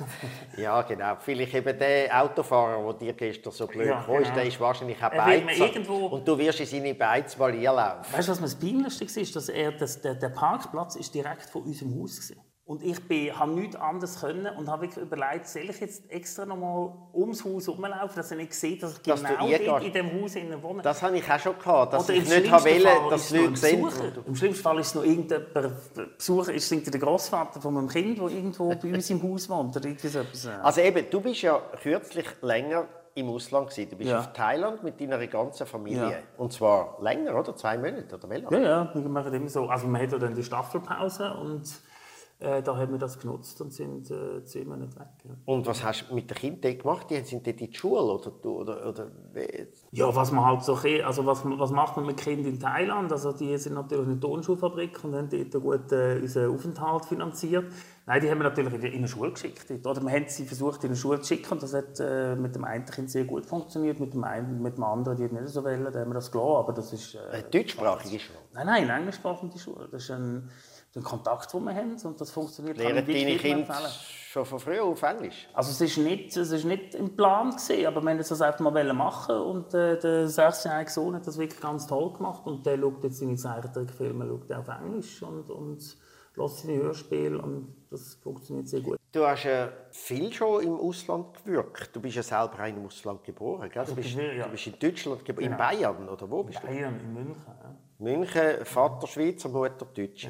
Ja, genau. Vielleicht eben der Autofahrer, der dir gestern so blöd Ja, gekommen ist, genau. der ist wahrscheinlich auch Er will mir Beizer. irgendwo- Und du wirst in seine Beiz mal einlaufen. Weißt du, was mir das Peinlichste war? Dass er, das, der, der Parkplatz ist direkt vor unserem Haus war. Und ich bin, habe nichts anderes können und habe wirklich überlegt, soll ich jetzt extra noch mal ums Haus herumlaufen, dass er nicht sieht, dass ich Dass du genau eingehst. dort in diesem Haus innen wohne. Das habe ich auch schon gehabt, dass Oder ich im nicht schlimmsten wollte, Fall dass ist die es noch Leute ein sehen. Besucher. Im schlimmsten Fall ist es noch irgendein Besucher, ist es der Grossvater von meinem Kind, der irgendwo bei uns im Haus wohnt. Oder irgendwie so etwas. Also eben, du bist ja kürzlich länger im Ausland gewesen. Du bist Ja. auf Thailand mit deiner ganzen Familie. Ja. Und zwar länger, oder? Zwei Monate, oder wie lange? Ja, ja, wir machen immer so. Also man hat ja dann die Staffelpause und äh, da haben wir das genutzt und sind äh, zwei Monate weg. Ja. Und was hast du mit den Kindern gemacht? Die sind dort in die Schule, oder? Du, oder, oder wie? Ja, was man halt so, also was, was macht man mit Kindern in Thailand? Also die sind natürlich in der Tonschulfabrik und haben dort gut äh, unseren Aufenthalt finanziert. Nein, die haben wir natürlich in eine Schule geschickt. Oder wir haben sie versucht, in eine Schule zu schicken und das hat äh, mit dem einen Kind sehr gut funktioniert, mit dem einen, mit dem anderen, die nicht so wollen, da haben wir das gelassen. Aber das ist... Äh, Eine deutschsprachige Schule? Nein, nein, eine englischsprachige Schule. Das ist ein, ein Kontakt, den wir haben und das funktioniert. kann Lehren ich wirklich deine jedem Kinder empfehlen. schon von früh auf Englisch? Also es ist nicht, es ist nicht im Plan gewesen, aber wir wollten das einfach mal machen und äh, der sechsjährige Sohn hat das wirklich ganz toll gemacht und der schaut jetzt seine Zeichentrickfilme schaut auf Englisch und, und hört seine Hörspiele und das funktioniert sehr gut. Du hast ja viel schon im Ausland gewirkt. Du bist ja selber auch im Ausland geboren, gell? Du bist, Ja. du bist in Deutschland geboren, in Genau. Bayern, oder wo bist du? Bayern in München. Ja. München, Vater Schweizer, Mutter Deutsche. Genau, ja.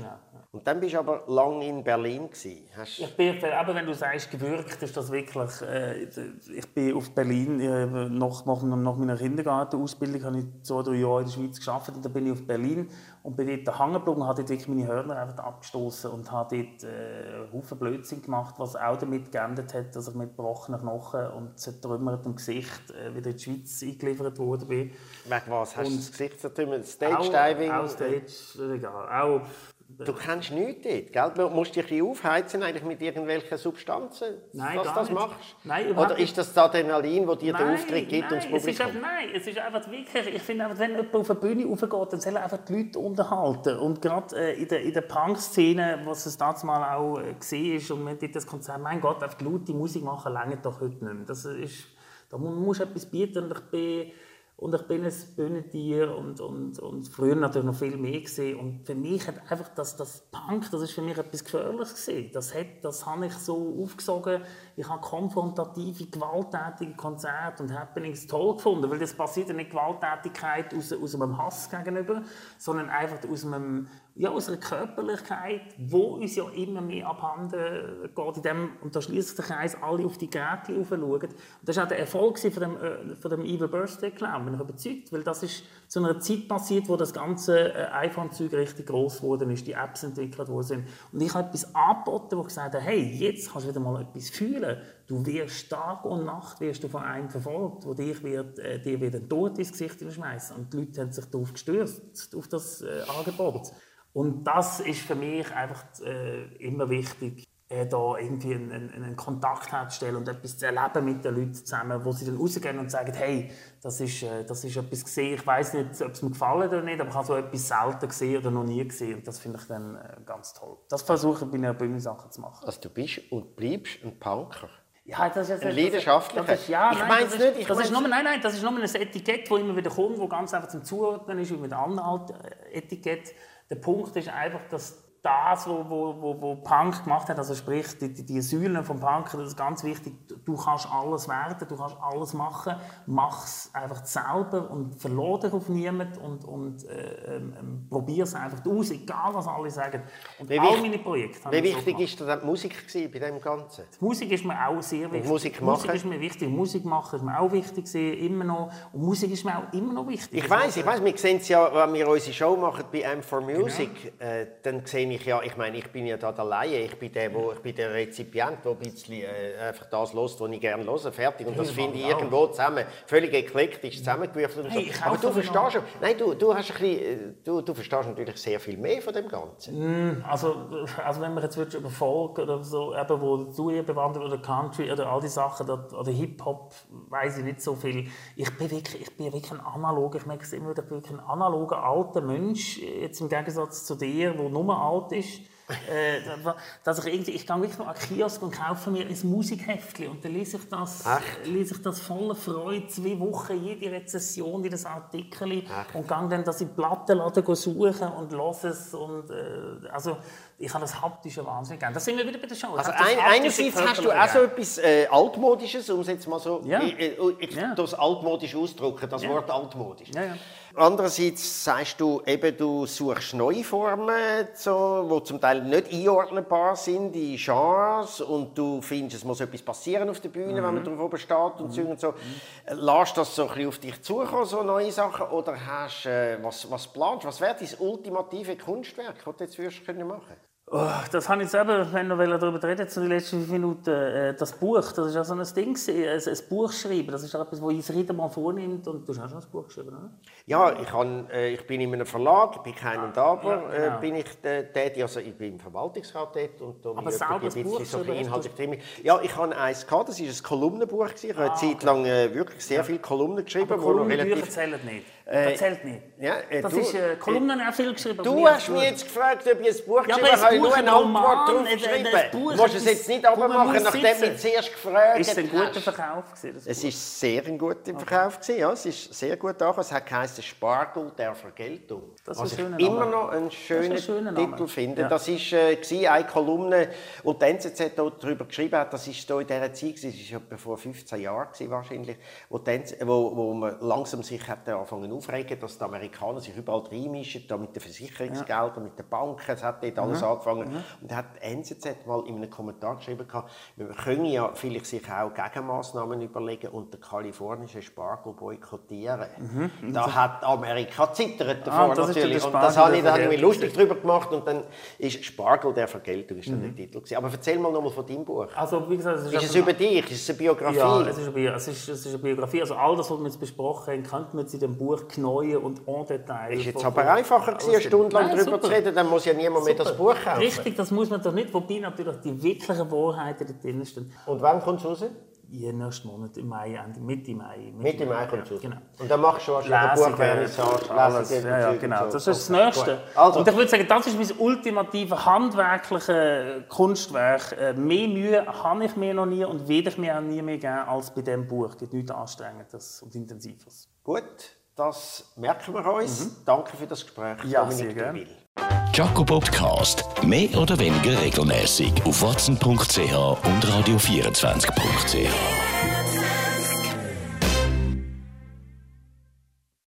Und dann bist du aber lange in Berlin gewesen. Hast... Ich bin, aber wenn du sagst, gewirkt, ist das wirklich. Äh, ich bin auf Berlin, äh, nach, nach, nach meiner Kindergartenausbildung habe ich zwei, drei Jahre in der Schweiz gearbeitet. Und dann bin ich auf Berlin und bin dort hängen geblieben und habe dort wirklich meine Hörner einfach abgestoßen und habe dort äh, Haufen Blödsinn gemacht, was auch damit geändert hat, dass ich mit gebrochenen Knochen und zertrümmertem Gesicht äh, wieder in die Schweiz eingeliefert wurde. Wegen was? Hast du das Gesicht zertrümmert? Stage-Diving? Auch, auch Stage, egal. Auch, Du kennst nichts dort, gell? Du musst dich ein bisschen aufheizen eigentlich mit irgendwelchen Substanzen, nein, was gar das nicht. machst? Nein, oder ist das das Adrenalin, das dir nein, den Auftritt gibt nein, und das Publikum? Es ist einfach, nein, es ist einfach wirklich, ich finde einfach, wenn jemand auf eine Bühne raufgeht, dann soll er einfach die Leute unterhalten. Und gerade äh, in der, in der Punk-Szene, was es damals mal auch äh, gesehen ist, und man dort das Konzert, mein Gott, einfach laute Musik machen, reicht doch heute nicht mehr. Das ist, da musst du etwas bieten und ich bin... Und ich bin ein Bühnentier und, und, und früher natürlich noch viel mehr gesehen. Und für mich hat einfach das, das Punk, das ist für mich etwas Gefährliches gesehen. Das, hat, das habe ich so aufgesogen. Ich habe konfrontative, gewalttätige Konzerte und Happenings toll gefunden, weil das passiert ja nicht Gewalttätigkeit aus, aus einem Hass gegenüber, sondern einfach aus einem, ja, aus einer Körperlichkeit, die uns ja immer mehr abhanden geht. In dem, und da schließt sich der Kreis, alle auf die Geräte raufschauen. Und das war auch der Erfolg von dem, äh, von dem Evil Birthday Clown, bin ich überzeugt. Weil das ist zu einer Zeit passiert, wo das ganze äh, iPhone-Zeug richtig gross geworden ist, die Apps entwickelt worden sind. Und ich habe etwas angeboten, wo gesagt habe, hey, jetzt kannst du wieder mal etwas fühlen. Du wirst Tag und Nacht wirst du von einem verfolgt, der dich wird, äh, dir wieder einen Tod ins Gesicht schmeißen. Und die Leute haben sich darauf gestürzt, auf das äh, Angebot. Und das ist für mich einfach äh, immer wichtig, äh, da irgendwie einen, einen Kontakt herzustellen und etwas zu erleben mit den Leuten zusammen, wo sie dann rausgehen und sagen, hey, das ist, äh, das ist etwas gesehen. Ich weiss nicht, ob es mir gefallen oder nicht, aber ich habe so etwas selten gesehen oder noch nie gesehen. Und das finde ich dann äh, ganz toll. Das versuche ich bei einer Bühnensache zu machen. Also du bist und bleibst ein Punker. Ja, das ist ein leidenschaftlicher. Ja, ich meine es nicht. Ich das mein's ist nur, nein, nein, das ist nur ein Etikett, das immer wieder kommt, das ganz einfach zum Zuordnen ist, wie mit anderen Etikett. Der Punkt ist einfach, dass das, was wo, wo, wo Punk gemacht hat, also sprich die, die, die Säulen vom Punk, das ist ganz wichtig, du kannst alles werden, du kannst alles machen, mach es einfach selber und verlor dich auf niemanden und, und äh, ähm, probier es einfach aus, egal was alle sagen. Und wie all wichtig, meine Projekte Wie wichtig so ist das die Musik gewesen bei dem Ganzen? Die Musik ist mir auch sehr wichtig. Und Musik machen? Musik ist mir wichtig. Musik machen ist mir auch wichtig gewesen, immer noch. Und Musik ist mir auch immer noch wichtig. Ich weiss, ich weiss, wir sehen es ja, wenn wir unsere Show machen bei M four Music, genau. äh, dann sehe ich ja, ich meine, ich bin ja da der Laie, ich bin der, wo, ich bin der Rezipient, der ein bisschen äh, einfach das hört, was ich gerne höre, fertig. Und das finde ich irgendwo zusammen, völlig eklektisch zusammengewürfelt und so. Hey, aber du verstehst schon, nein, du, du, hast ein bisschen, du, du verstehst natürlich sehr viel mehr von dem Ganzen. Mm, also, also wenn wir jetzt über Folk oder so, eben, wo du hier bewandert oder Country oder all die Sachen, oder Hip-Hop, weiss ich nicht so viel. Ich bin wirklich, ich bin wirklich ein analog, ich merke es immer wieder, wirklich ein analoger, alter Mensch, jetzt im Gegensatz zu dir, der nur alt ist. äh, dass ich irgendwie, ich gehe wirklich noch an den Kiosk und kaufe mir ein Musikheftchen und dann lese ich das, lese ich das voller Freude, zwei Wochen, jede Rezession, jedes Artikel Ach. und gehe dann das in Plattenladen suchen und höre es und äh, also ich habe das haptische Wahnsinn gegeben. Das sind wir wieder bei der Show. Also ein, einerseits hast du auch so etwas äh, Altmodisches, um es jetzt mal so ja. ich, ich, ja. das altmodisch ausdrücken, das ja. Wort altmodisch. Ja, ja. Andererseits sagst du, eben, du suchst neue Formen, so, die zum Teil nicht einordnbar sind, die Genres, und du findest, es muss etwas passieren auf der Bühne, mhm. wenn man drauf oben steht und, mhm. und so. Mhm. Lässt das so ein bisschen auf dich zukommen, so neue Sachen, oder hast, äh, was, was planst? Was wäre dein ultimative Kunstwerk, das du jetzt würdest können machen? Oh, das habe ich jetzt eben, wenn wir darüber reden, so die letzten fünf Minuten, äh, das Buch, das ist ja so ein Ding, ein, ein Buch schreiben, das ist auch etwas, das uns jeder mal vornimmt, und du hast auch schon ein Buch geschrieben, oder? Ja, ich, kann, äh, ich bin in einem Verlag, bei Kein und Aber, ja, genau. äh, bin ich äh, tätig, also ich bin im Verwaltungsrat tätig und da aber selber ein bisschen so inhaltlich drin. Ja, ich hatte eins gehabt, das war ein Kolumnenbuch, ich habe ah, eine Zeit okay. lang äh, wirklich sehr ja. viele Kolumnen geschrieben. Aber Kolumnenbücher relativ... zählen nicht. Äh, das zählt nicht. Ja, äh, das du, ist äh, Kolumnen auch viel geschrieben. Du hast mich jetzt gefragt, ob ich ein Buch ja, geschrieben habe, ich nur eine Antwort drauf äh, geschrieben. Du musst es jetzt nicht abmachen, nachdem ich mich zuerst gefragt habe. Ist es ein guter Verkauf? Es war sehr ein guter Verkauf. Okay. Ja, es ist sehr gut angekommen. Es heisst «Spargel der Vergeltung». Das was ich Name. immer noch einen schönen, ein schöner Titel finde. Ja. Das war äh, eine Kolumne, die die N Z Z darüber geschrieben hat. Das war in dieser Zeit, das war etwa vor fünfzehn Jahren wahrscheinlich, wo, die, wo, wo man langsam sich hat angefangen aufregen, dass die Amerikaner sich überall reinmischen, da mit den Versicherungsgeldern, ja. mit den Banken, es hat dort alles mhm. angefangen. Mhm. Und da hat die N Z Z mal in einem Kommentar geschrieben, man könne ja vielleicht sich auch Gegenmaßnahmen überlegen und den kalifornischen Spargel boykottieren. Mhm. Da hat Amerika zittert davor ah, das natürlich. Und das habe ich, da habe ich mir lustig drüber gemacht und dann ist Spargel der Vergeltung ist dann mhm. der Titel gewesen. Aber erzähl mal nochmal von deinem Buch. Also, wie gesagt, es ist, ist es über dich? Ist es eine Biografie? Ja, es ist eine, Bi- es ist, es ist eine Biografie. Also all das, was wir jetzt besprochen haben, könnte man jetzt in dem Buch knäuen und en Detail. Ist jetzt aber einfacher gewesen, eine Stunde lang darüber super. zu reden, dann muss ja niemand super. mehr das Buch kaufen. Richtig, das muss man doch nicht. Wobei natürlich die wirklichen Wahrheiten da drin stehen. Und wann kommt es raus? Ja, nächsten Monat, im Mai, Mitte Mai. Mitte Mai kommt es raus. Genau. Und dann machst du schon eine Buchvernissage, alles. Ja, ja, genau. Das ist das Nächste. Also. Und ich würde sagen, das ist mein ultimatives handwerkliches Kunstwerk. Mehr Mühe habe ich mir noch nie und werde ich mir auch nie mehr geben als bei diesem Buch. Es gibt nichts Anstrengendes und Intensives. Gut, das merken wir uns. Mhm. Danke für das Gespräch. Ja, sehr gerne. Jaco Podcast. Mehr oder weniger regelmäßig auf watson punkt c h und radio vierundzwanzig punkt c h.